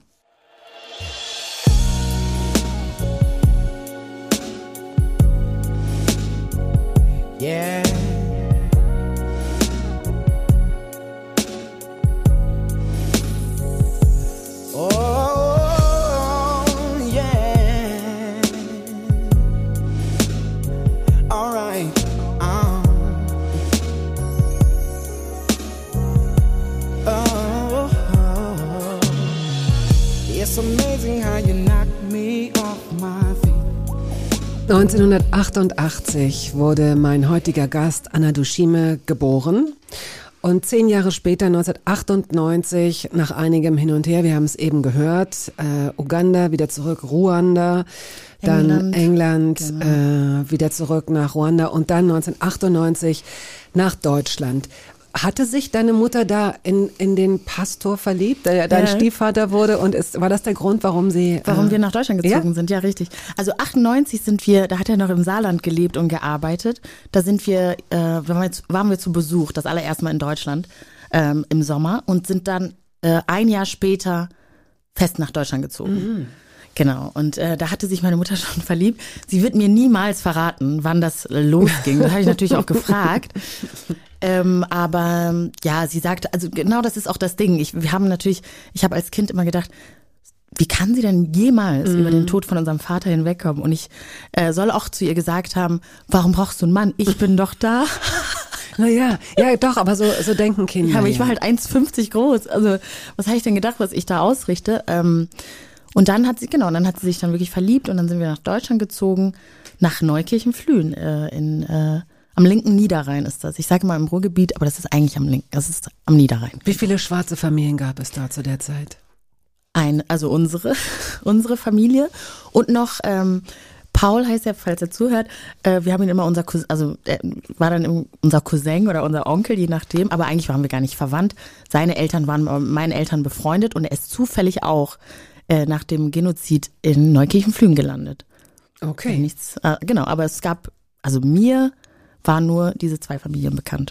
Yeah. Oh, yeah. All right. It's amazing how you knock me off my feet. 1988 wurde mein heutiger Gast Anna Dushime geboren und 10 Jahre später, 1998, nach einigem Hin und Her, wir haben es eben gehört, Uganda, wieder zurück, Ruanda, dann England, genau. Wieder zurück nach Ruanda und dann 1998 nach Deutschland. hatte sich deine Mutter da in den Pastor verliebt, der ja dein Stiefvater wurde, und war das der Grund, warum wir nach Deutschland gezogen sind? Ja, richtig. Also 98 da hat er noch im Saarland gelebt und gearbeitet. Da waren wir zu Besuch, das allererste Mal in Deutschland im Sommer, und sind dann ein Jahr später fest nach Deutschland gezogen. Mhm. Genau, und da hatte sich meine Mutter schon verliebt. Sie wird mir niemals verraten, wann das losging. Das habe ich natürlich auch gefragt. Aber ja, sie sagte, also genau das ist auch das Ding. Ich habe als Kind immer gedacht, wie kann sie denn jemals über den Tod von unserem Vater hinwegkommen? Und ich soll auch zu ihr gesagt haben, warum brauchst du einen Mann? Ich bin doch da. Naja, ja doch, aber so denken Kinder. Ja, aber ich war halt 1,50 groß. Also was habe ich denn gedacht, was ich da ausrichte? Und dann hat sie sich dann wirklich verliebt, und dann sind wir nach Deutschland gezogen, nach Neukirchen-Flühen, am linken Niederrhein ist das. Ich sage mal im Ruhrgebiet, aber das ist eigentlich das ist am Niederrhein. Wie viele schwarze Familien gab es da zu der Zeit? Also unsere Familie und noch Paul heißt er, falls er zuhört. Wir haben ihn immer unser Cousin, er war dann unser Cousin oder unser Onkel, je nachdem, aber eigentlich waren wir gar nicht verwandt. Seine Eltern waren mit meinen Eltern befreundet, und er ist zufällig auch nach dem Genozid in Neukirchen-Flühen gelandet. Okay. Genau, aber mir waren nur diese 2 Familien bekannt.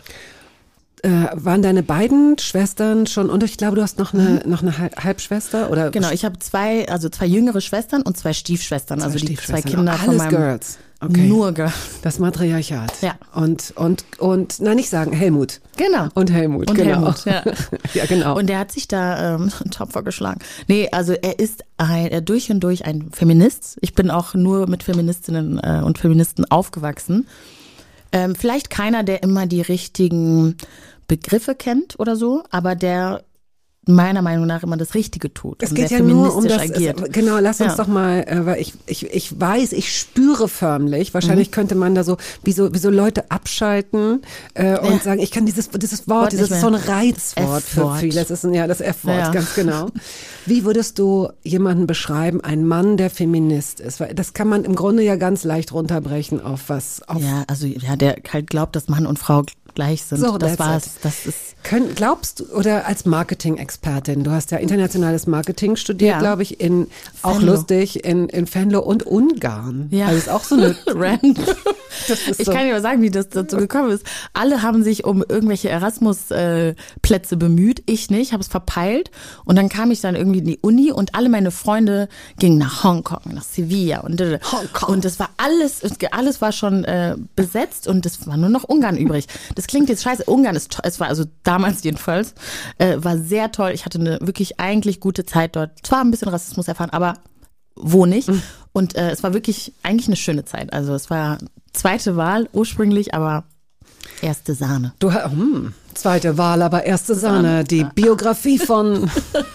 Waren deine beiden Schwestern schon, und ich glaube, du hast noch eine Halbschwester, oder? Genau, ich habe 2 jüngere Schwestern und 2 Stiefschwestern, also die 2 Kinder alles von meinem... Girls. Okay. Nur Girls. Das Matriarchat. Ja. Und nicht sagen, Helmut. Genau. Und Helmut, genau. Helmut, ja. Ja, genau. Und der hat sich da einen Topfer geschlagen. Nee, also er ist durch und durch ein Feminist. Ich bin auch nur mit Feministinnen und Feministen aufgewachsen. Vielleicht keiner, der immer die richtigen Begriffe kennt oder so, aber der meiner Meinung nach immer das Richtige tut. Es und geht sehr ja nur um das, agiert. Genau, lass uns doch mal, weil ich weiß, ich spüre förmlich, wahrscheinlich könnte man da so, wie so Leute abschalten und sagen, ich kann dieses Wort, dieses ist so ein Reizwort für viele. Das ist das F-Wort, ganz genau. Wie würdest du jemanden beschreiben, ein Mann, der Feminist ist? Weil das kann man im Grunde ja ganz leicht runterbrechen auf was. Der halt glaubt, dass Mann und Frau gleich sind. So, das war's. Das ist. Glaubst du, oder als Marketing-Expertin, du hast ja internationales Marketing studiert, glaube ich, auch lustig, in Venlo und Ungarn. Ja. Also ist auch so eine Random. Ich kann dir mal sagen, wie das dazu gekommen ist. Alle haben sich um irgendwelche Erasmus-Plätze bemüht. Ich nicht, habe es verpeilt. Und dann kam ich dann irgendwie in die Uni, und alle meine Freunde gingen nach Hongkong, nach Sevilla und Hongkong. Und das war alles war schon besetzt, und es war nur noch Ungarn übrig. Das klingt jetzt scheiße. Ungarn ist toll. Es war also damals jedenfalls, war sehr toll. Ich hatte eine wirklich eigentlich gute Zeit dort. Zwar ein bisschen Rassismus erfahren, aber wo nicht? Und es war wirklich eigentlich eine schöne Zeit. Also es war zweite Wahl ursprünglich, aber erste Sahne. Zweite Wahl, aber erste Sahne. Die Biografie von...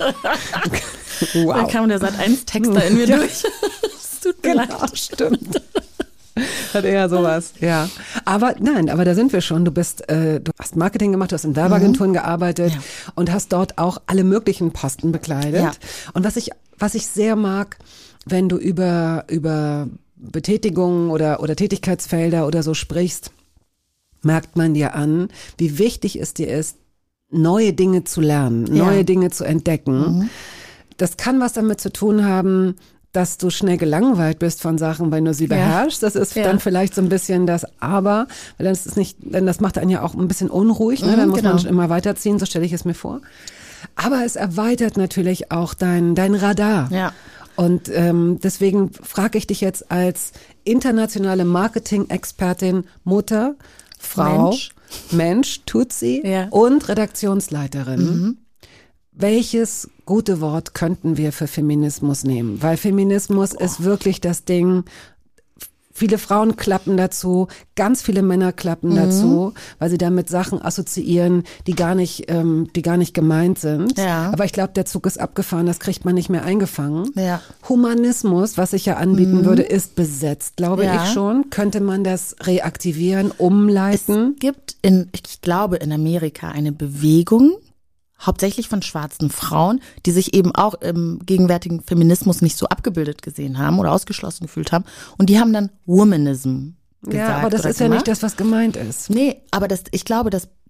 Wow. Da kam der Sat.1-Texter in mir durch. Es tut mir leid. Stimmt. Hat eher sowas, ja. Aber da sind wir schon. Du hast Marketing gemacht, du hast in Werbeagenturen gearbeitet und hast dort auch alle möglichen Posten bekleidet. Ja. Und was ich sehr mag, wenn du über Betätigungen oder Tätigkeitsfelder oder so sprichst, merkt man dir an, wie wichtig es dir ist, neue Dinge zu lernen, neue Dinge zu entdecken. Das kann was damit zu tun haben, dass du schnell gelangweilt bist von Sachen, wenn du sie beherrschst. Das ist dann vielleicht so ein bisschen das Aber, weil das macht einen ja auch ein bisschen unruhig, ne? Dann muss man immer weiterziehen, so stelle ich es mir vor. Aber es erweitert natürlich auch dein Radar. Ja. Und deswegen frage ich dich jetzt als internationale Marketing-Expertin, Mutter, Frau, Mensch, Tutsi und Redaktionsleiterin. Welches gute Wort könnten wir für Feminismus nehmen? Weil Feminismus ist wirklich das Ding. Viele Frauen klappen dazu, ganz viele Männer klappen dazu, weil sie damit Sachen assoziieren, die gar nicht gemeint sind. Ja. Aber ich glaube, der Zug ist abgefahren, das kriegt man nicht mehr eingefangen. Ja. Humanismus, was ich ja anbieten würde, ist besetzt, glaube ich schon. Könnte man das reaktivieren, umleiten? Es gibt ich glaube, in Amerika eine Bewegung, hauptsächlich von schwarzen Frauen, die sich eben auch im gegenwärtigen Feminismus nicht so abgebildet gesehen haben oder ausgeschlossen gefühlt haben. Und die haben dann Womanism gesagt. Ja, aber das ist ja nicht das, was gemeint ist. Nee, aber ich glaube,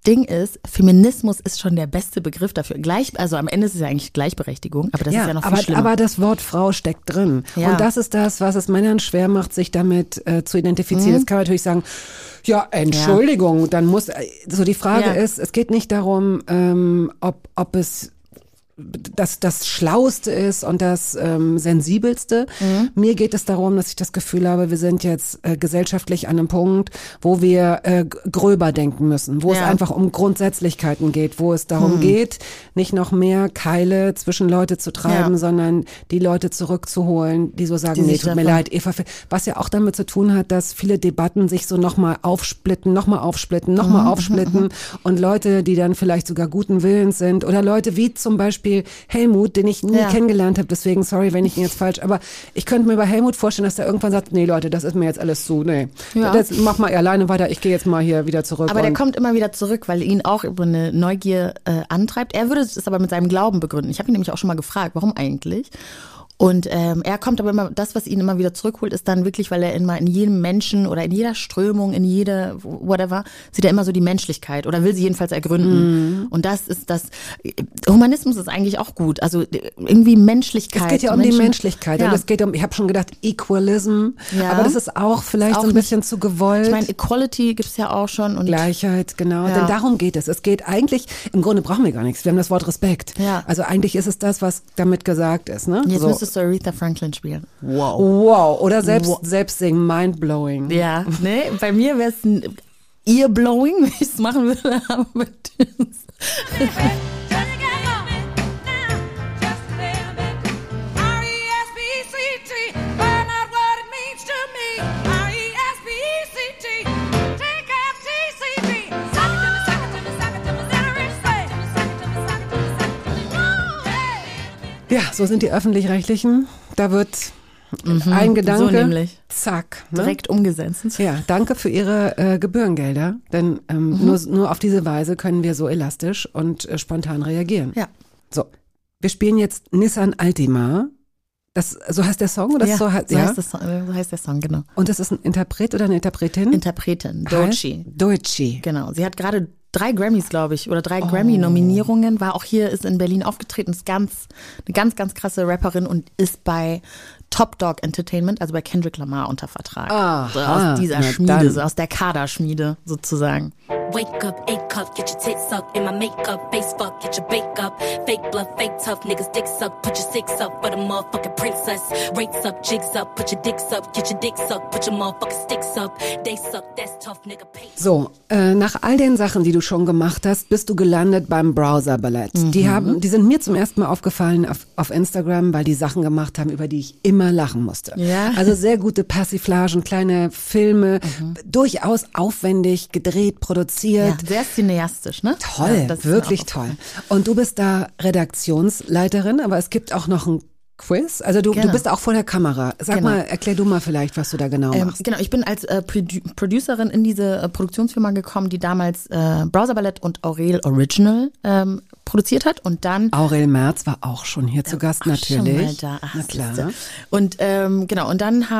Ding ist, Feminismus ist schon der beste Begriff dafür. Also am Ende ist es ja eigentlich Gleichberechtigung, aber das ist ja noch viel schlimmer. Aber das Wort Frau steckt drin. Ja. Und das ist das, was es Männern schwer macht, sich damit zu identifizieren. Jetzt kann man natürlich sagen, ja, Entschuldigung, dann muss, so die Frage ist, es geht nicht darum, ob es das Schlauste ist und das Sensibelste. Mir geht es darum, dass ich das Gefühl habe, wir sind jetzt gesellschaftlich an einem Punkt, wo wir gröber denken müssen, wo es einfach um Grundsätzlichkeiten geht, wo es darum geht, nicht noch mehr Keile zwischen Leute zu treiben, sondern die Leute zurückzuholen, die so sagen, nee, tut mir leid, Eva, was ja auch damit zu tun hat, dass viele Debatten sich so nochmal aufsplitten und Leute, die dann vielleicht sogar guten Willens sind oder Leute wie zum Beispiel Helmut, den ich nie kennengelernt habe, deswegen sorry, wenn ich ihn jetzt falsch, aber ich könnte mir bei Helmut vorstellen, dass der irgendwann sagt, nee Leute, das ist mir jetzt alles zu, das mach mal alleine weiter, ich gehe jetzt mal hier wieder zurück. Aber der kommt immer wieder zurück, weil ihn auch über eine Neugier antreibt. Er würde es aber mit seinem Glauben begründen. Ich habe ihn nämlich auch schon mal gefragt, warum eigentlich? Und er kommt aber immer, das, was ihn immer wieder zurückholt, ist dann wirklich, weil er immer in jedem Menschen oder in jeder Strömung, in jeder whatever, sieht er immer so die Menschlichkeit oder will sie jedenfalls ergründen. Und das ist das, Humanismus ist eigentlich auch gut, also irgendwie Menschlichkeit. Es geht ja um die Menschlichkeit und es geht um, ich habe schon gedacht, Equalism, aber das ist auch vielleicht auch so ein bisschen zu gewollt. Ich meine, Equality gibt's ja auch schon. Und Gleichheit, genau, denn darum geht es. Es geht eigentlich, im Grunde brauchen wir gar nichts, wir haben das Wort Respekt. Ja. Also eigentlich ist es das, was damit gesagt ist. Ne? Jetzt müsstest du Aretha Franklin spielen. Wow. Oder selbst singen, mind-blowing. Ja, ne, bei mir wäre es ein ear-blowing, wenn ich es machen würde. Aber ja, so sind die Öffentlich-Rechtlichen. Da wird ein Gedanke, so nämlich. Zack. Ne? Direkt umgesetzt. Ja, danke für Ihre Gebührengelder, denn nur auf diese Weise können wir so elastisch und spontan reagieren. Ja. So, wir spielen jetzt Nissan Altima. So heißt der Song? Oder so heißt der Song, genau. Und das ist ein Interpret oder eine Interpretin? Interpretin, Doechii. Genau, sie hat gerade 3 Grammys, glaube ich, oder 3 Grammy-Nominierungen, war auch hier, ist in Berlin aufgetreten, ist eine ganz krasse Rapperin und ist bei Top Dog Entertainment, also bei Kendrick Lamar unter Vertrag. Aus dieser Schmiede, so aus der Kaderschmiede sozusagen. Wake up, A cup, get your tits up in my makeup, face fuck, get your bake up, fake bluff, fake tough, niggas dicks up, put your six up for the motherfucking princess, rates up, jigs up, put your dicks up, get your dicks up, put your motherfucking sticks up, they suck, that's tough, nigga, pay. So, nach all den Sachen, die du schon gemacht hast, bist du gelandet beim Browser Ballett. Die sind mir zum ersten Mal aufgefallen auf Instagram, weil die Sachen gemacht haben, über die ich immer lachen musste. Ja. Also sehr gute Persiflagen, kleine Filme, durchaus aufwendig gedreht, produziert. Ja, sehr cineastisch, ne? Toll, ja, wirklich toll. Und du bist da Redaktionsleiterin, aber es gibt auch noch ein Quiz. Also du bist auch vor der Kamera. Sag mal, erklär du mal vielleicht, was du da genau machst. Genau, ich bin als Producerin in diese Produktionsfirma gekommen, die damals Browser Ballett und Aurel Original produziert hat und dann Aurel Merz war auch schon hier zu Gast, natürlich. Schon mal da. Ach, na klar. Und genau, und dann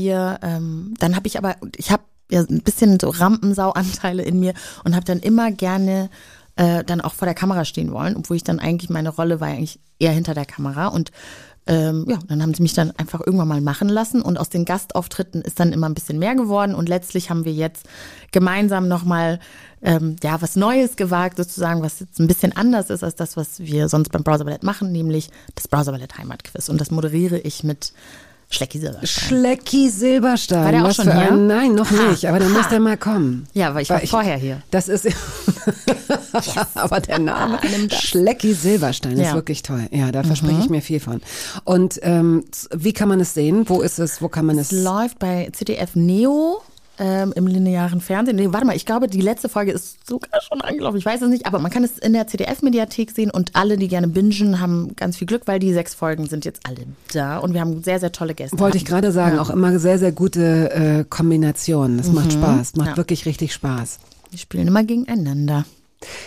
ich habe ja ein bisschen so Rampensau-Anteile in mir und habe dann immer gerne dann auch vor der Kamera stehen wollen, obwohl ich dann eigentlich, meine Rolle war eigentlich eher hinter der Kamera und dann haben sie mich dann einfach irgendwann mal machen lassen und aus den Gastauftritten ist dann immer ein bisschen mehr geworden und letztlich haben wir jetzt gemeinsam nochmal was Neues gewagt sozusagen, was jetzt ein bisschen anders ist als das, was wir sonst beim Browser Ballett machen, nämlich das Browser Ballett Heimatquiz und das moderiere ich mit Schlecki Silberstein. War der auch schon hier? Nein, noch nicht, aber dann muss der mal kommen. Ja, aber ich war vorher hier. Das ist aber der Name Schlecki Silberstein ist wirklich toll. Ja, da verspreche ich mir viel von. Und wie kann man es sehen? Wo ist es? Wo kann man es? Es läuft bei ZDF Neo. Im linearen Fernsehen. Nee, warte mal, ich glaube, die letzte Folge ist sogar schon angelaufen. Ich weiß es nicht, aber man kann es in der ZDF-Mediathek sehen und alle, die gerne bingen, haben ganz viel Glück, weil die 6 Folgen sind jetzt alle da und wir haben sehr, sehr tolle Gäste. Wollte ich gerade sagen, auch immer sehr, sehr gute Kombinationen. Das macht Spaß, macht wirklich richtig Spaß. Die spielen immer gegeneinander.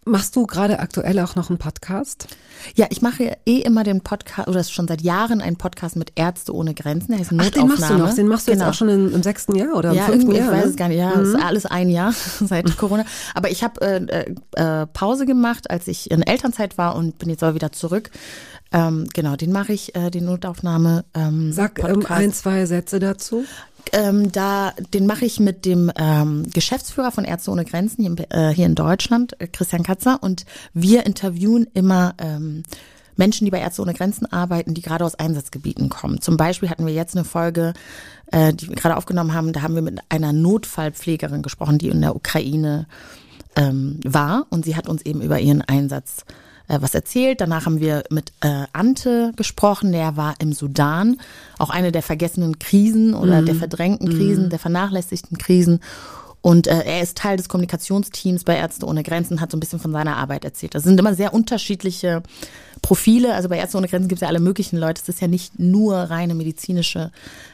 Machst du gerade aktuell auch noch einen Podcast? Ja, ich mache immer den Podcast, oder schon seit Jahren einen Podcast mit Ärzte ohne Grenzen. Der heißt Notaufnahme. Den machst du noch? Den machst du jetzt auch schon im 6. Jahr oder im 5. Jahr? Ich weiß es gar nicht. Ja, ist alles ein Jahr seit Corona. Aber ich habe Pause gemacht, als ich in Elternzeit war und bin jetzt aber wieder zurück. Genau, den mache ich, die Notaufnahme. Sag ein, zwei Sätze dazu. Den mache ich mit dem Geschäftsführer von Ärzte ohne Grenzen hier in Deutschland, Christian Katzer, und wir interviewen immer Menschen, die bei Ärzte ohne Grenzen arbeiten, die gerade aus Einsatzgebieten kommen. Zum Beispiel hatten wir jetzt eine Folge, die wir gerade aufgenommen haben, da haben wir mit einer Notfallpflegerin gesprochen, die in der Ukraine war, und sie hat uns eben über ihren Einsatz was erzählt. Danach haben wir mit Ante gesprochen, der war im Sudan, auch eine der vergessenen Krisen oder der verdrängten Krisen, der vernachlässigten Krisen. Und er ist Teil des Kommunikationsteams bei Ärzte ohne Grenzen, hat so ein bisschen von seiner Arbeit erzählt. Das sind immer sehr unterschiedliche Profile. Also bei Ärzte ohne Grenzen gibt es ja alle möglichen Leute. Es ist ja nicht nur reine medizinische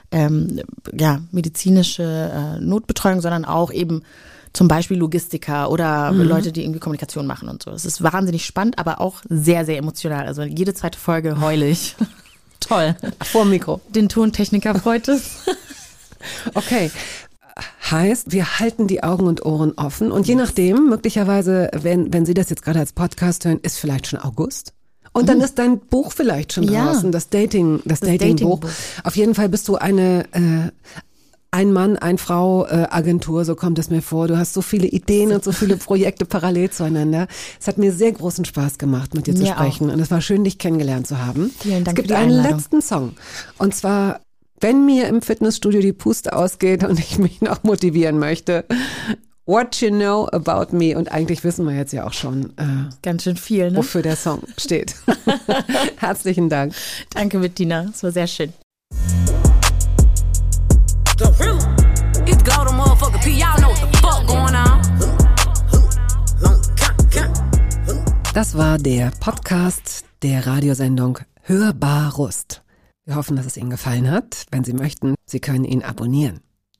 Notbetreuung, sondern auch eben zum Beispiel Logistiker oder Leute, die irgendwie Kommunikation machen und so. Das ist wahnsinnig spannend, aber auch sehr, sehr emotional. Also jede zweite Folge heule ich. Toll. Vor dem Mikro. Den Tontechniker freut es. Okay. Heißt, wir halten die Augen und Ohren offen und je nachdem, möglicherweise, wenn Sie das jetzt gerade als Podcast hören, ist vielleicht schon August. Und dann ist dein Buch vielleicht schon draußen, das Dating-Buch. Auf jeden Fall bist du eine Ein-Mann-, Ein-Frau-Agentur, so kommt es mir vor. Du hast so viele Ideen und so viele Projekte parallel zueinander. Es hat mir sehr großen Spaß gemacht, mit dir zu sprechen. Auch. Und es war schön, dich kennengelernt zu haben. Vielen Dank. Es gibt einen letzten Song. Und zwar, wenn mir im Fitnessstudio die Puste ausgeht und ich mich noch motivieren möchte, What You Know About Me. Und eigentlich wissen wir jetzt ja auch schon, ganz schön viel, ne? Wofür der Song steht. Herzlichen Dank. Danke, Bettina. Es war sehr schön. Das war der Podcast der Radiosendung Hörbar Rust. Wir hoffen, dass es Ihnen gefallen hat. Wenn Sie möchten, Sie können ihn abonnieren.